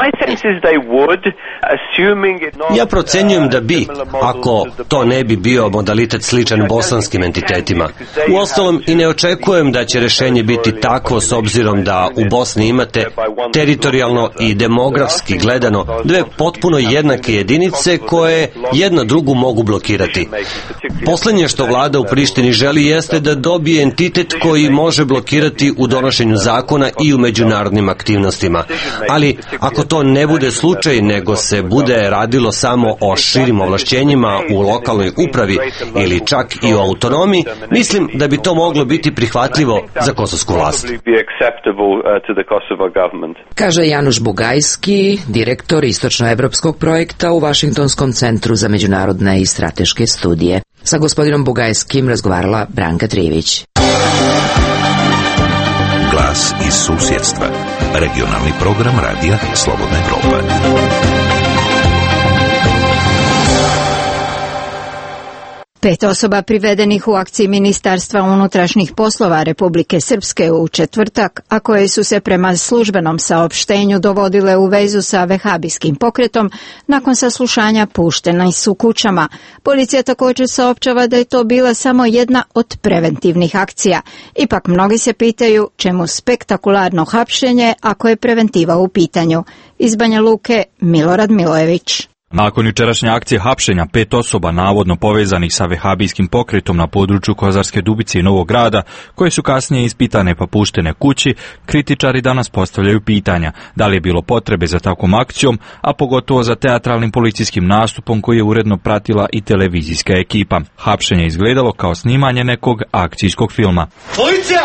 Ja procenjujem da bi, ako to ne bi bio modalitet sličan bosanskim entitetima. Uostalom i ne očekujem da će rešenje biti takvo s obzirom da u Bosni imate teritorijalno i demografski gledano dve potpuno jednake jedinice koje jedna drugu mogu blokirati. Poslednje što vlada u Prištini želi jeste da dobije entitet koji može blokirati u donošenju zakona i u međunarodnim aktivnostima. Ali ako to ne bude slučaj, nego se bude radilo samo o širim ovlašćenjima u lokalnoj upravi ili čak i o autonomiji, mislim da bi to moglo biti prihvatljivo za kosovsku vlast. Kaže Januš Bugajski, direktor istočnoevropskog projekta u Vašingtonskom centru za međunarodne i strateške studije. Sa gospodinom Bugajskim razgovarala Branka Trivić. Glas iz susjedstva. Regionalni program Radija Slobodna Evropa. Pet osoba privedenih u akciji Ministarstva unutrašnjih poslova Republike Srpske u četvrtak, a koje su se prema službenom saopštenju dovodile u vezu sa vehabijskim pokretom, nakon saslušanja pušteni su kućama. Policija također saopćava da je to bila samo jedna od preventivnih akcija. Ipak mnogi se pitaju čemu spektakularno hapšenje ako je preventiva u pitanju. Iz Banja Luke, Milorad Milojević. Nakon jučerašnje akcije hapšenja pet osoba navodno povezanih sa vehabijskim pokretom na području Kozarske Dubice i Novog Grada, koje su kasnije ispitane pa puštene kući, kritičari danas postavljaju pitanja da li je bilo potrebe za takvom akcijom, a pogotovo za teatralnim policijskim nastupom koji je uredno pratila i televizijska ekipa. Hapšenje je izgledalo kao snimanje nekog akcijskog filma. Policija!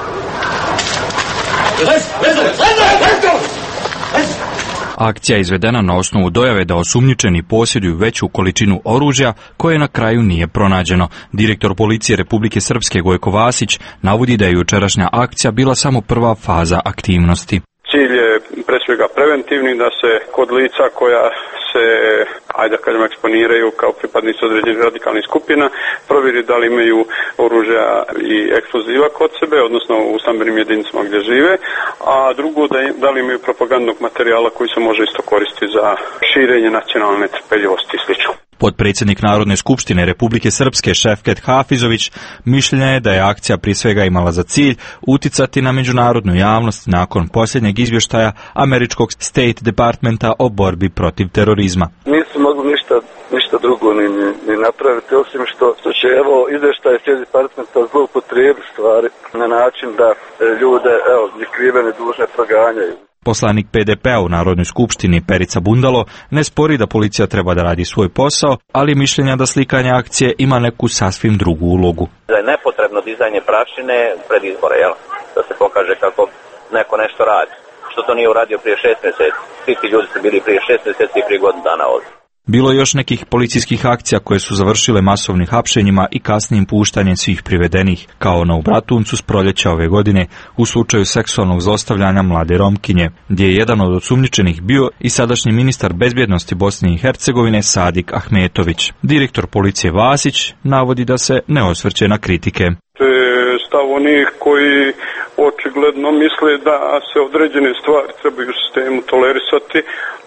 Akcija je izvedena na osnovu dojave da osumnjičeni posjeduju veću količinu oružja koje na kraju nije pronađeno. Direktor policije Republike Srpske Gojko Vasić navodi da je jučerašnja akcija bila samo prva faza aktivnosti. Cilj je pre svega preventivni, da se kod lica koja se, ajde da kažem, eksponiraju kao pripadnici određenih radikalnih skupina, provjeri da li imaju oružja i eksploziva kod sebe, odnosno u stambenim jedinicama gdje žive, a drugo da, da li imaju propagandnog materijala koji se može isto koristiti za širenje nacionalne trpeljivosti i sl. Potpredsjednik Narodne skupštine Republike Srpske Šefket Hafizović mišljenja je da je akcija prije svega imala za cilj uticati na međunarodnu javnost nakon posljednjeg izvještaja američkog State Departmenta o borbi protiv terorizma. Nisu mogli ništa, ništa drugo ni, ni, ni napraviti, osim što, što će evo izvještaj State Departmenta zloupotrijebiti stvari na način da ljude evo krive nedužne proganjaju. Poslanik P D P-a u Narodnoj skupštini Perica Bundalo ne spori da policija treba da radi svoj posao, ali mišljenja da slikanje akcije ima neku sasvim drugu ulogu. Da je nepotrebno dizanje prašine pred izbore, jel? Da se pokaže kako neko nešto radi. Što to nije uradio prije šest mjeseci. Svi ti ljudi su bili prije šest mjeseci i prije godinu dana ovdje. Bilo je još nekih policijskih akcija koje su završile masovnim hapšenjima i kasnijim puštanjem svih privedenih, kao na u Bratuncu s proljeća ove godine u slučaju seksualnog zlostavljanja mlade Romkinje, gdje je jedan od osumnjičenih bio i sadašnji ministar bezbjednosti Bosne i Hercegovine Sadik Ahmetović. Direktor policije Vasić navodi da se ne osvrće na kritike. To je stav onih koji očigledno misle da se određene stvari trebaju u sistemu tolerisati,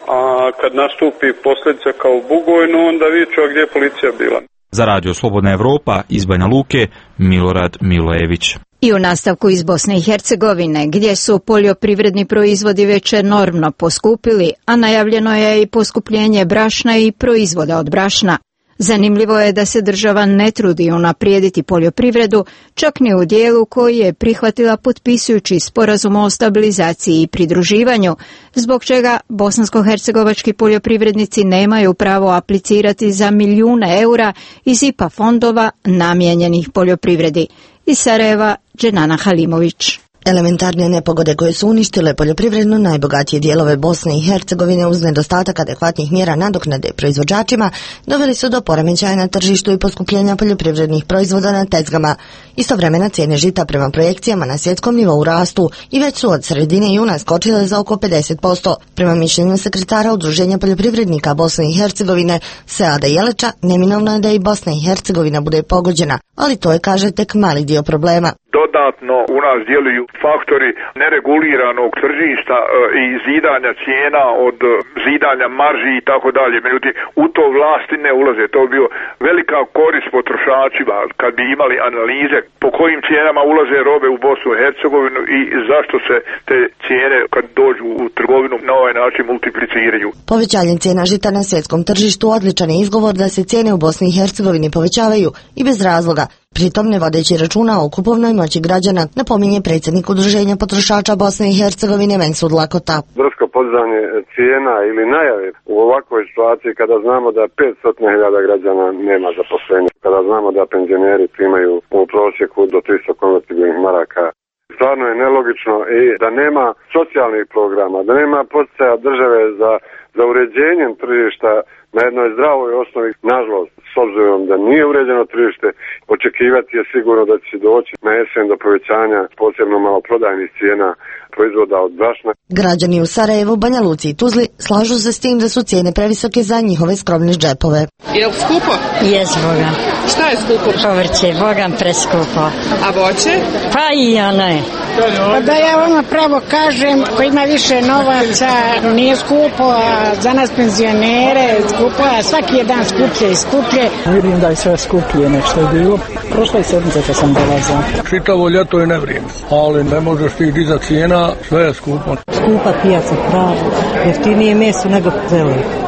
a kad nastupi posljedica kao u Bugojnu, onda viču, a gdje je policija bila. Za Radio Slobodna Evropa iz Banja Luke, Milorad Milojević. I u nastavku iz Bosne i Hercegovine, gdje su poljoprivredni proizvodi već enormno poskupili, a najavljeno je i poskupljenje brašna i proizvoda od brašna. Zanimljivo je da se država ne trudi unaprijediti poljoprivredu, čak ni u dijelu koji je prihvatila potpisujući sporazum o stabilizaciji i pridruživanju, zbog čega bosansko-hercegovački poljoprivrednici nemaju pravo aplicirati za milijune eura iz I P A fondova namijenjenih poljoprivredi. Iz Sarajeva, Dženana Halimović. Elementarne nepogode koje su uništile poljoprivredno najbogatije dijelove Bosne i Hercegovine uz nedostatak adekvatnih mjera nadoknade proizvođačima doveli su do poremećaja na tržištu i poskupljenja poljoprivrednih proizvoda na tezgama. Istovremeno cijene žita prema projekcijama na svjetskom nivou rastu i već su od sredine juna skočile za oko pedeset posto. Prema mišljenju sekretara Udruženja poljoprivrednika Bosne i Hercegovine Seada Jeleča, neminovno je da i Bosna i Hercegovina bude pogođena, ali to je, kaže, tek mali dio problema. Dodatno u nas djeluju faktori nereguliranog tržišta i zidanja cijena od zidanja marži i tako dalje. Međutim, u to vlasti ne ulaze. To bi bio velika korist potrošačima kad bi imali analize po kojim cijenama ulaze robe u Bosnu i Hercegovinu i zašto se te cijene kad dođu u trgovinu na ovaj način multipliciraju. Povećanje cijena žita na svjetskom tržištu odličan je izgovor da se cijene u Bosni i Hercegovini povećavaju i bez razloga. Pritom ne vodeći računa o kupovnoj moći građana, napominje predsjednik Udruženja potrošača Bosne i Hercegovine Mensud Lakota. Drsko podizanje cijena ili najave u ovakvoj situaciji kada znamo da petsto hiljada građana nema zaposlenja, kada znamo da penzioneri primaju u prosjeku do tristo konvertibilnih maraka. Stvarno je nelogično i da nema socijalnih programa, da nema poticaja države za, za uređenjem tržišta na jednoj zdravoj osnovi. Nažalost, s obzirom da nije uređeno tržište, očekivati je sigurno da će doći na jesen do povećanja posebno maloprodajnih cijena proizvoda od brašna. Građani u Sarajevu, Banja Luci i Tuzli slažu se s tim da su cijene previsoke za njihove skromne džepove. Je li skupo? Jes, Bogam. Šta je skupo? Povrće, Bogam, preskupo. A voće? Pa i ono je. Pa da ja vama pravo kažem, ko ima više novaca, nije skupo, a za nas penzionere skupo, a svaki je dan skuplje i skuplje. Vidim da je sve skuplje nešto je bilo. Prošle sedmice kad sam dolazao. Čitavo ljeto je nevrijeme, ali ne možeš ti dizati cijena, sve je skupo. Skupa pijaca, pravo. Jeftinije meso nego zelen.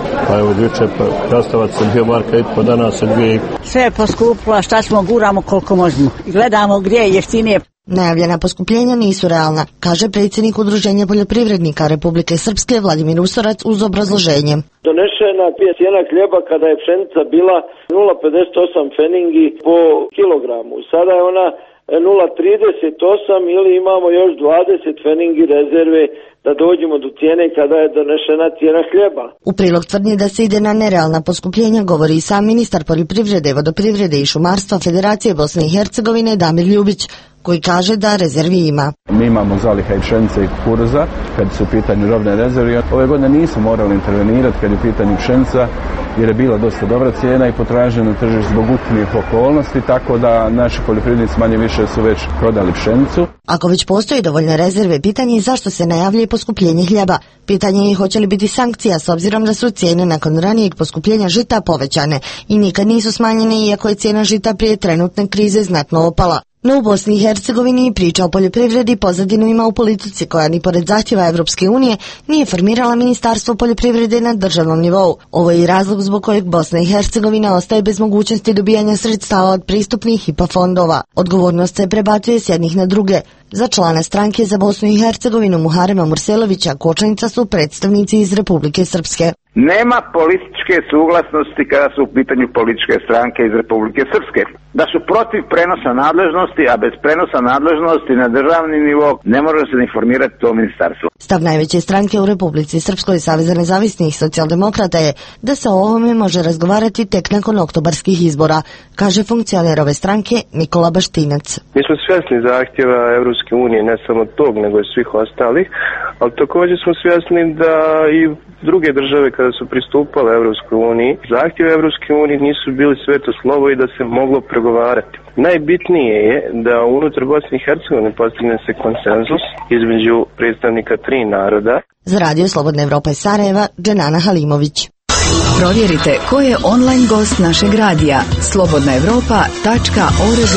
Pa evo juče krastavac sam bio marka i po danas od dvije. Sve je poskupilo, a šta smo guramo koliko možemo. I gledamo gdje je jeftinije. Najavljena poskupljenja nisu realna, kaže predsjednik Udruženja poljoprivrednika Republike Srpske Vladimir Usorac uz obrazloženje. Donešena je cijena hljeba kada je pšenica bila nula zarez pedeset osam pfeningi po kilogramu. Sada je ona nula zarez trideset osam ili imamo još dvadeset pfeningi rezerve da dođemo do cijene kada je donešena cijena hljeba. U prilog tvrdnji da se ide na nerealna poskupljenja govori i sam ministar poljoprivrede, vodoprivrede i šumarstva Federacije Bosne i Hercegovine Damir Ljubić, koji kaže da rezervi ima. Mi imamo zaliha i pšenice i kukuruza kad su u pitanju robne rezerve. Ove godine nismo morali intervenirati kad je u pitanju pšenica jer je bila dosta dobra cijena i potražena na tržištu zbog ukupnih okolnosti, tako da naši poljoprivrednici manje više su već prodali pšenicu. Ako već postoji dovoljne rezerve, pitanje je zašto se najavljuje poskupljenje hljeba. Pitanje je hoće li biti sankcija s obzirom da su cijene nakon ranijeg poskupljenja žita povećane i nikad nisu smanjene iako je cijena žita prije trenutne krize znatno opala. No u Bosni i Hercegovini priča o poljoprivredi pozadinu ima u politici koja ni pored zahtjeva Evropske unije nije formirala Ministarstvo poljoprivrede na državnom nivou. Ovo je i razlog zbog kojeg Bosna i Hercegovina ostaje bez mogućnosti dobijanja sredstava od pristupnih I P A fondova. Odgovornost se prebacuje s jednih na druge. Za člana stranke za Bosnu i Hercegovinu Muharema Murselovića kočanica su predstavnici iz Republike Srpske. Nema političke suglasnosti kada su u pitanju političke stranke iz Republike Srpske. Da su protiv prenosa nadležnosti, a bez prenosa nadležnosti na državni nivo ne može se ni formirati to ministarstvo. Stav najveće stranke u Republici Srpskoj, Saveza nezavisnih socijaldemokrata, je da se o ovome može razgovarati tek nakon oktobarskih izbora, kaže funkcioner ove stranke Nikola Baštinac. Mi smo svjesni zahtjeva Evropske unije, ne samo tog, nego i svih ostalih, ali također smo svjesni da i druge države kada su pristupale Evropskoj uniji, zahtjeve Evropske unije nisu bili sveto slovo i da se moglo pregovarati. Najbitnije je da unutar Bosne i Hercegovine postigne se konsenzus između predstavnika tri naroda. Za Radio Slobodna Evropa iz Sarajeva, Dženana Halimović. Provjerite ko je online gost našeg radija slobodna evropa tačka org.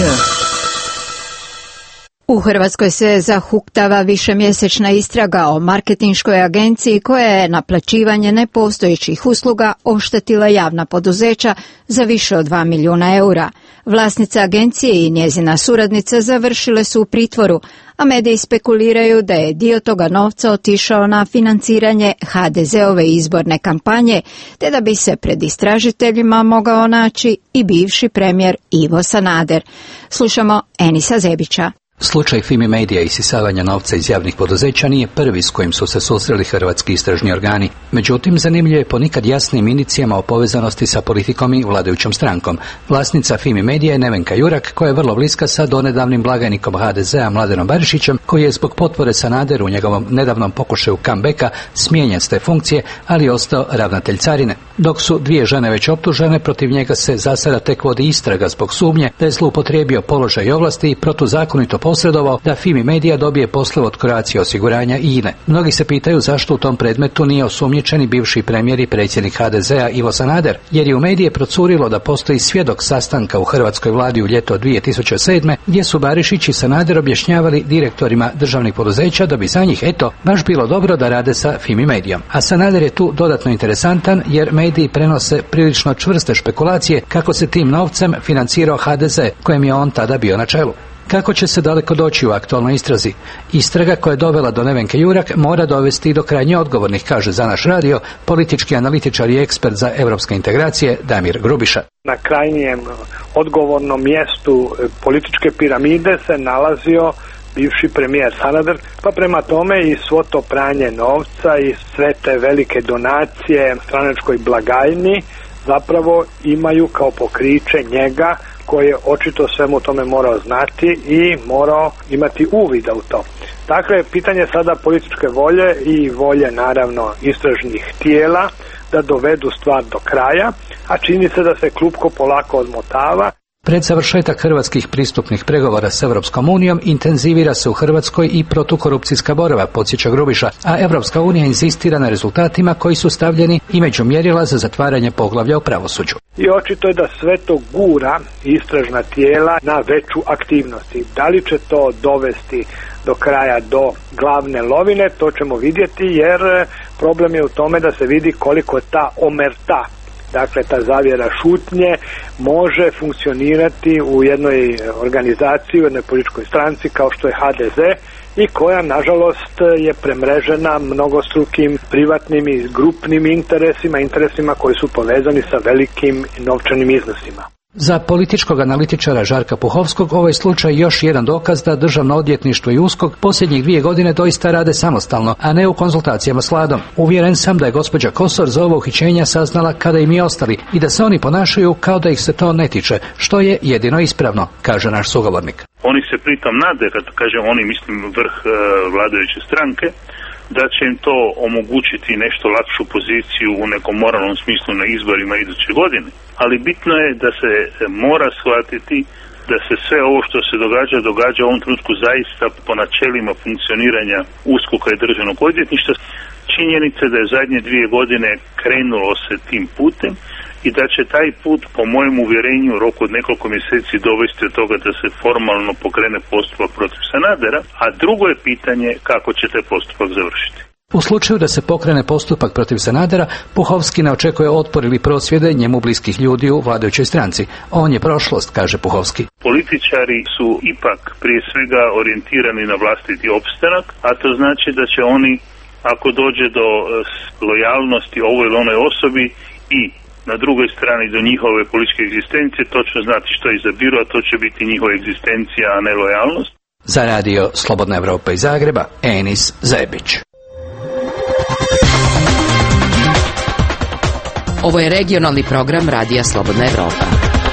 U Hrvatskoj se zahuktava višemjesečna istraga o marketinškoj agenciji koja je naplaćivanje nepostojećih usluga oštetila javna poduzeća za više od dva milijuna eura. Vlasnica agencije i njezina suradnica završile su u pritvoru, a mediji spekuliraju da je dio toga novca otišao na financiranje ha de zeove izborne kampanje, te da bi se pred istražiteljima mogao naći i bivši premijer Ivo Sanader. Slušamo Enisa Zebića. Slučaj Fimi Media i isisavanja novca iz javnih poduzeća nije prvi s kojim su se susreli hrvatski istražni organi. Međutim, zanimljivo je po nikad jasnim indicijama o povezanosti sa politikom i vladajućom strankom. Vlasnica Fimi Media je Nevenka Jurak, koja je vrlo bliska sa donedavnim blagajnikom ha de zea Mladenom Barišićem, koji je zbog potpore Sanaderu u njegovom nedavnom pokušaju comebacka smijenjen s te funkcije, ali je ostao ravnatelj carine. Dok su dvije žene već optužene, protiv njega se za sada tek vodi istraga zbog sumnje da je zloupotrijebio položaj i ovlasti i protuzakonito posredovao da Fimi Media dobije poslove od Croatia osiguranja i ine. Mnogi se pitaju zašto u tom predmetu nije osumnjičeni bivši premijer i predsjednik ha de zea Ivo Sanader, jer je u medije procurilo da postoji svjedok sastanka u hrvatskoj vladi u ljeto dvije tisuće sedme gdje su Barišić i Sanader objašnjavali direktorima državnih poduzeća da bi za njih, eto, baš bilo dobro da rade sa Fimi Medijom. A Sanader je tu dodatno interesantan jer mediji prenose prilično čvrste špekulacije kako se tim novcem financirao ha de ze, kojem je on tada bio na čelu. Kako će se daleko doći u aktualnoj istrazi? Istraga koja je dovela do Nevenke Jurak mora dovesti do krajnje odgovornih, kaže za naš radio politički analitičar i ekspert za europske integracije Damir Grubiša. Na krajnjem odgovornom mjestu političke piramide se nalazio bivši premijer Sanader, pa prema tome i svo to pranje novca i sve te velike donacije stranačkoj blagajni zapravo imaju kao pokriće njega, koji je očito svemu tome morao znati i morao imati uvida u to. Dakle, pitanje sada političke volje i volje naravno istražnih tijela da dovedu stvar do kraja, a čini se da se klupko polako odmotava. Pred završetak hrvatskih pristupnih pregovora s Europskom unijom intenzivira se u Hrvatskoj i protukorupcijska borba, podsjeća Grubiša, a Europska unija inzistira na rezultatima koji su stavljeni i među mjerila za zatvaranje poglavlja u pravosuđu. I očito je da sve to gura istražna tijela na veću aktivnosti. Da li će to dovesti do kraja, do glavne lovine, to ćemo vidjeti, jer problem je u tome da se vidi koliko ta omerta, dakle ta zavjera šutnje, može funkcionirati u jednoj organizaciji, u jednoj političkoj stranci kao što je ha de ze, i koja nažalost je premrežena mnogostrukim privatnim i grupnim interesima, interesima koji su povezani sa velikim novčanim iznosima. Za političkog analitičara Žarka Puhovskog ovo je slučaj još jedan dokaz da Državno odvjetništvo i USKOK posljednjih dvije godine doista rade samostalno, a ne u konzultacijama s vladom. Uvjeren sam da je gospođa Kosor za ovo uhićenja saznala kada i mi ostali i da se oni ponašaju kao da ih se to ne tiče, što je jedino ispravno, kaže naš sugovornik. Oni se pritom nade, kad kažem oni, mislim vrh e, vladajuće stranke, da će im to omogućiti nešto lakšu poziciju u nekom moralnom smislu na izborima iduće godine. Ali bitno je da se mora shvatiti da se sve ovo što se događa, događa u ovom trenutku zaista po načelima funkcioniranja USKOK-a i Državnog odvjetništva. Činjenica da je zadnje dvije godine krenulo se tim putem i da će taj put, po mojem uvjerenju, u roku od nekoliko mjeseci dovesti do toga da se formalno pokrene postupak protiv Sanadera, a drugo je pitanje kako će taj postupak završiti. U slučaju da se pokrene postupak protiv Sanadera, Puhovski ne očekuje otpor ili prosvjede njemu bliskih ljudi u vladajućoj stranci. On je prošlost, kaže Puhovski. Političari su ipak prije svega orijentirani na vlastiti opstanak, a to znači da će oni, ako dođe do lojalnosti ovoj ili onoj osobi i na drugoj strani do njihove političke egzistencije, točno znati što izabiru, a to će biti njihova egzistencija, a ne lojalnost. Za radio Slobodna Evropa iz Zagreba, Enis Zebić. Ovo je regionalni program Radija Slobodna Evropa.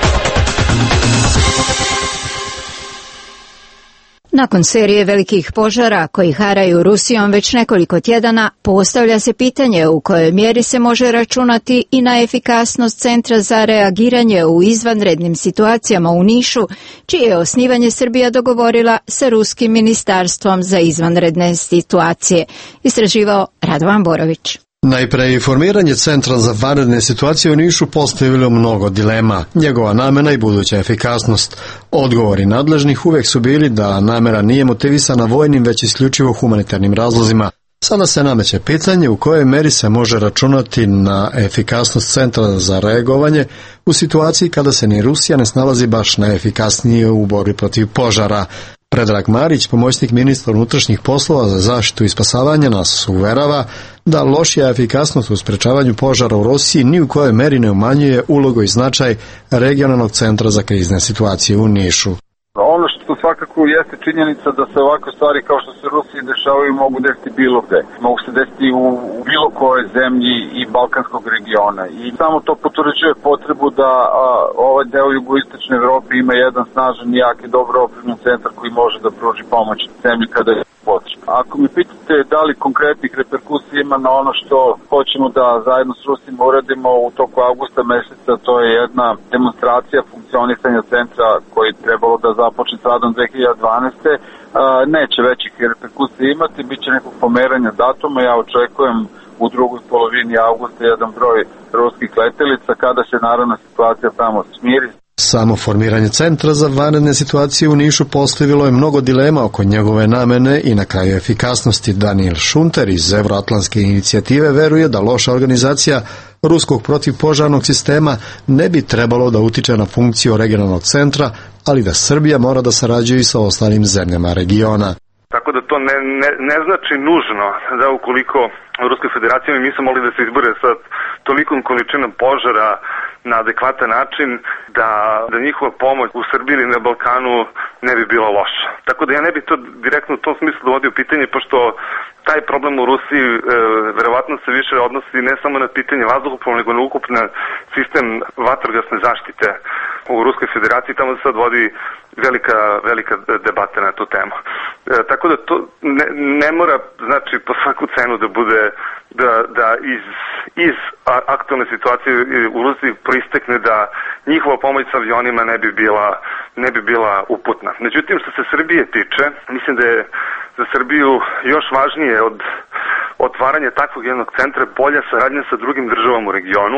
Nakon serije velikih požara koji haraju Rusijom već nekoliko tjedana, postavlja se pitanje u kojoj mjeri se može računati i na efikasnost Centra za reagiranje u izvanrednim situacijama u Nišu, čije je osnivanje Srbija dogovorila sa Ruskim ministarstvom za izvanredne situacije. Istraživao Radovan Borović. Najpre, formiranje Centra za vanredne situacije u Nišu postavilo mnogo dilema, njegova namjena i buduća efikasnost. Odgovori nadležnih uvijek su bili da namjera nije motivisana vojnim, već isključivo humanitarnim razlozima. Sada se nameće pitanje u kojoj meri se može računati na efikasnost Centra za reagovanje u situaciji kada se ni Rusija ne snalazi baš najefikasnije u borbi protiv požara. Predrag Marić, pomoćnik ministra unutrašnjih poslova za zaštitu i spasavanje, nas uverava da lošija efikasnost u sprečavanju požara u Rusiji ni u kojoj meri ne umanjuje ulogu i značaj regionalnog centra za krizne situacije u Nišu. Ono što svakako jeste činjenica da se ovakve stvari kao što se Rusiji dešavaju mogu desiti bilo gde. Mogu se desiti u, u bilo kojoj zemlji i balkanskog regiona. I samo to potvrđuje potrebu da a, ovaj deo jugoistočne Evrope ima jedan snažan, jak i dobro opremljen centar koji može da pruži pomoć zemlji kada je potrebno. Ako mi pitate da li konkretnih reperkusija ima na ono što hoćemo da zajedno s Rusima uradimo u toku avgusta meseca, to je jedna demonstracija funkcionisanja centra koji trebalo da započne s radom dve hiljade dvanaeste. Neće većih reperkusija imati, bit će nekog pomeranja datuma. Ja očekujem u drugoj polovini avgusta jedan broj ruskih letelica kada se naravno situacija tamo smiri. Samo formiranje Centra za vanredne situacije u Nišu postavilo je mnogo dilema oko njegove namene i na kraju efikasnosti. Daniel Šunter iz Evroatlantske inicijative veruje da loša organizacija ruskog protivpožarnog sistema ne bi trebalo da utiče na funkciju regionalnog centra, ali da Srbija mora da sarađuje i sa ostalim zemljama regiona. Tako da to ne, ne, ne znači nužno da ukoliko Ruska federacija mi nismo mogli da se izbore sa tolikom količinom požara na adekvatan način, da, da njihova pomoć u Srbiji ili na Balkanu ne bi bila loša. Tako da ja ne bi to direktno u tom smislu dovodio pitanje, pošto taj problem u Rusiji e, verovatno se više odnosi ne samo na pitanje vazduhoplova, nego na ukupan sistem vatrogasne zaštite u Ruskoj federaciji. Tamo se sad vodi velika, velika debata na tu temu. E, tako da to ne, ne mora, znači, po svaku cenu da bude da, da iz, iz aktualne situacije u Rusiji proistekne da njihova pomoć sa avionima ne bi bila, ne bi bila uputna. Međutim, što se Srbije tiče, mislim da je za Srbiju još važnije od otvaranja takvog jednog centra bolja saradnja sa drugim državama u regionu.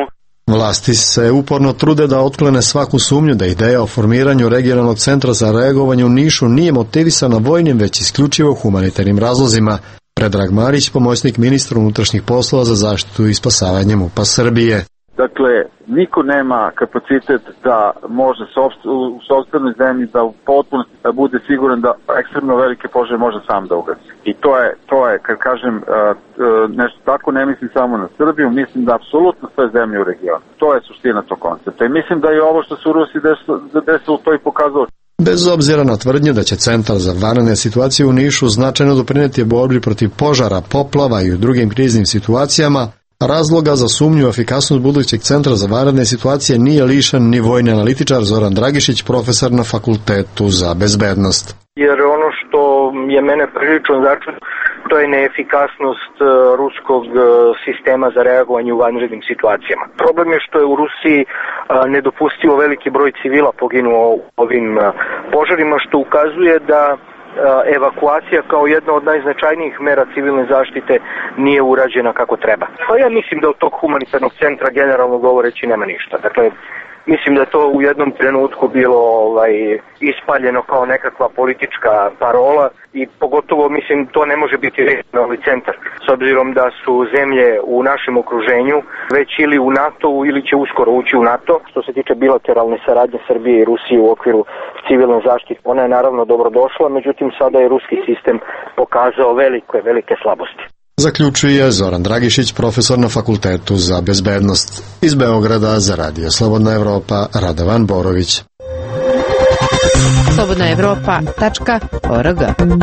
Vlasti se uporno trude da otklone svaku sumnju da ideja o formiranju regionalnog centra za reagovanje u Nišu nije motivisana vojnim, već isključivo humanitarnim razlozima. Predrag Marić, pomoćnik ministra unutrašnjih poslova za zaštitu i spasavanje MUP-a Srbije. Dakle, niko nema kapacitet da može u sopstvenoj zemlji da u potpunosti da bude siguran da ekstremno velike požare može sam da ugasi. I to je, to je, kad kažem, nešto tako, ne mislim samo na Srbiju, mislim da apsolutno sve zemlje u regionu. To je suština tog koncepta. I mislim da je ovo što se u Rusiji desilo to i pokazalo. Bez obzira na tvrdnju da će Centar za vanredne situacije u Nišu značajno doprinijeti borbi protiv požara, poplava i u drugim kriznim situacijama, razloga za sumnju efikasnost budućeg Centra za vanredne situacije nije lišen ni vojni analitičar Zoran Dragišić, profesor na Fakultetu za bezbednost. Jer ono što je mene prilično začudilo, to je neefikasnost ruskog sistema za reagovanje u vanrednim situacijama. Problem je što je u Rusiji nedopustivo veliki broj civila poginuo u ovim požarima, što ukazuje da evakuacija kao jedna od najznačajnijih mera civilne zaštite nije urađena kako treba. Pa ja mislim da od tog humanitarnog centra generalno govoreći nema ništa. Dakle, mislim da je to u jednom trenutku bilo ovaj, ispaljeno kao nekakva politička parola i pogotovo, mislim, to ne može biti regionalni centar, s obzirom da su zemlje u našem okruženju već ili u NATO-u ili će uskoro ući u NATO. Što se tiče bilateralne saradnje Srbije i Rusije u okviru civilne zaštite, ona je naravno dobrodošla, međutim sada je ruski sistem pokazao velike, velike slabosti. Zaključuje Zoran Dragišić, profesor na Fakultetu za bezbednost. Iz Beograda za Radio Slobodna Evropa, Radovan Borović. slobodna evropa tačka org.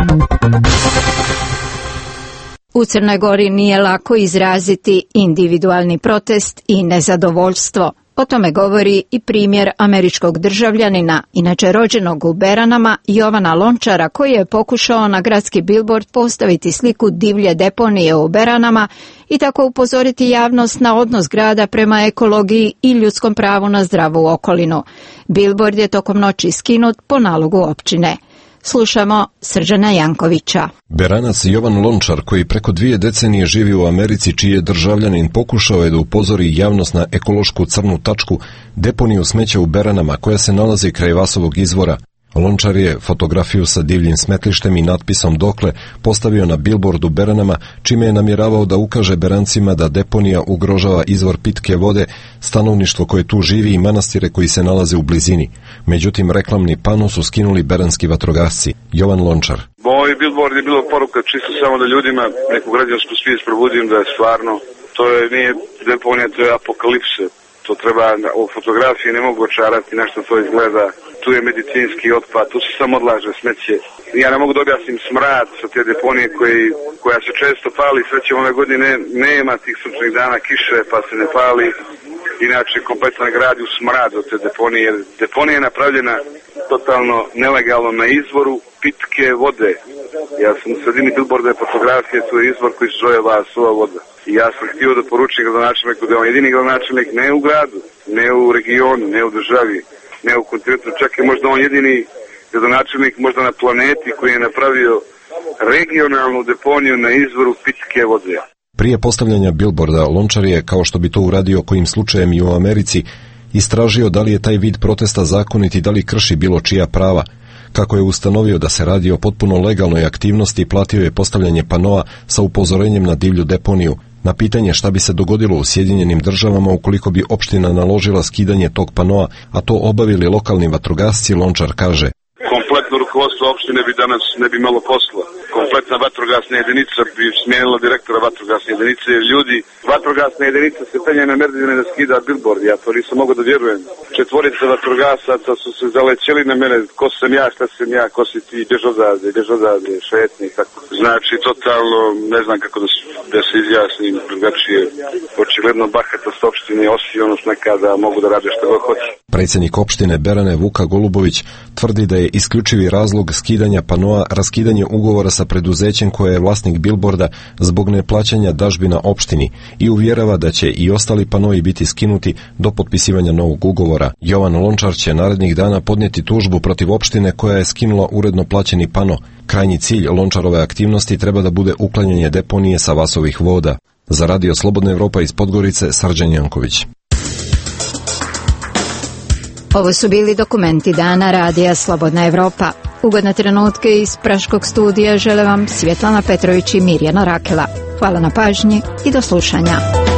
U Crnoj Gori nije lako izraziti individualni protest i nezadovoljstvo. O tome govori i primjer američkog državljanina, inače rođenog u Beranama, Jovana Lončara, koji je pokušao na gradski bilbord postaviti sliku divlje deponije u Beranama i tako upozoriti javnost na odnos grada prema ekologiji i ljudskom pravu na zdravu okolinu. Bilbord je tokom noći skinut po nalogu općine. Slušamo Srđana Jankovića. Beranac Jovan Lončar, koji preko dvije decenije živi u Americi, čiji je državljanin, pokušao je da upozori javnost na ekološku crnu tačku, deponiju smeća u Beranama, koja se nalazi kraj Vasovog izvora. Lončar je fotografiju sa divljim smetlištem i natpisom dokle postavio na bilbordu Beranama, čime je namjeravao da ukaže Berancima da deponija ugrožava izvor pitke vode, stanovništvo koje tu živi i manastire koji se nalaze u blizini. Međutim, reklamni pano su skinuli beranski vatrogasci. Jovan Lončar. Moj bilbord je bilo poruka čisto samo da ljudima neku građansku svijest probudim da je stvarno, to je nije deponija, to je apokalipse. To treba, u fotografiji ne mogu očarati na što to izgleda. Tu je medicinski otpad, tu se samo odlaže smeće. Ja ne mogu da objasnim smrad sa te deponije koji, koja se često pali. Srećem ove godine nema tih sunčanih dana kiše pa se ne pali. Inače kompletan grad u smrad od te deponije. Jer deponija je napravljena totalno nelegalno na izvoru pitke vode. Ja sam u sredini bilborda fotografije, to je izvor koji se zove Vasova voda. I ja sam htio da poručim gradonačelniku da je on jedini gradonačelnik ne u gradu, ne u regionu, ne u državi, ne u kontinentu, čak je možda on jedini gradonačelnik možda na planeti koji je napravio regionalnu deponiju na izvoru pitke vode. Prije postavljanja bilborda, Lončar je, kao što bi to uradio kojim slučajem i u Americi, istražio da li je taj vid protesta zakonit i da li krši bilo čija prava. Kako je ustanovio da se radi o potpuno legalnoj aktivnosti, platio je postavljanje panoa sa upozorenjem na divlju deponiju. Na pitanje šta bi se dogodilo u Sjedinjenim državama ukoliko bi opština naložila skidanje tog panoa, a to obavili lokalni vatrogasci, Lončar kaže: kompletno rukovodstvo opštine bi danas ne bi imalo posla. Kompletna vatrogasna jedinica bi smijenila direktora vatrogasne jedinice, jer ljudi, vatrogasna jedinica se penje na Merdevine da skida bilbord, ja to nisam mogu da vjerujem. Četvorica vatrogasaca su se zalećeli na mene, ko sam ja, šta sam ja, ko si ti, gdje odavde, gdje odavde, šetni, tako. Znači, totalno, ne znam kako da se, da se izjasnim drugačije, očigledno bahatost opštine i osionost nekada mogu da rade što god hoće. Predsjednik opštine Berane Vuka Golubović tvrdi da je isključivi razlog skidanja panoa raskidanje ugovora sa preduzećem koje je vlasnik bilborda zbog neplaćanja dažbina opštini i uvjerava da će i ostali panoi biti skinuti do potpisivanja novog ugovora. Jovan Lončar će narednih dana podnijeti tužbu protiv opštine koja je skinula uredno plaćeni pano. Krajnji cilj Lončarove aktivnosti treba da bude uklanjanje deponije sa Vasovih voda. Za Radio Slobodna Evropa iz Podgorice, Srđan Janković. Ovo su bili dokumenti dana radija Slobodna Evropa. Ugodne trenutke iz Praškog studija žele vam Svjetlana Petrović i Mirjana Rakela. Hvala na pažnji i do slušanja.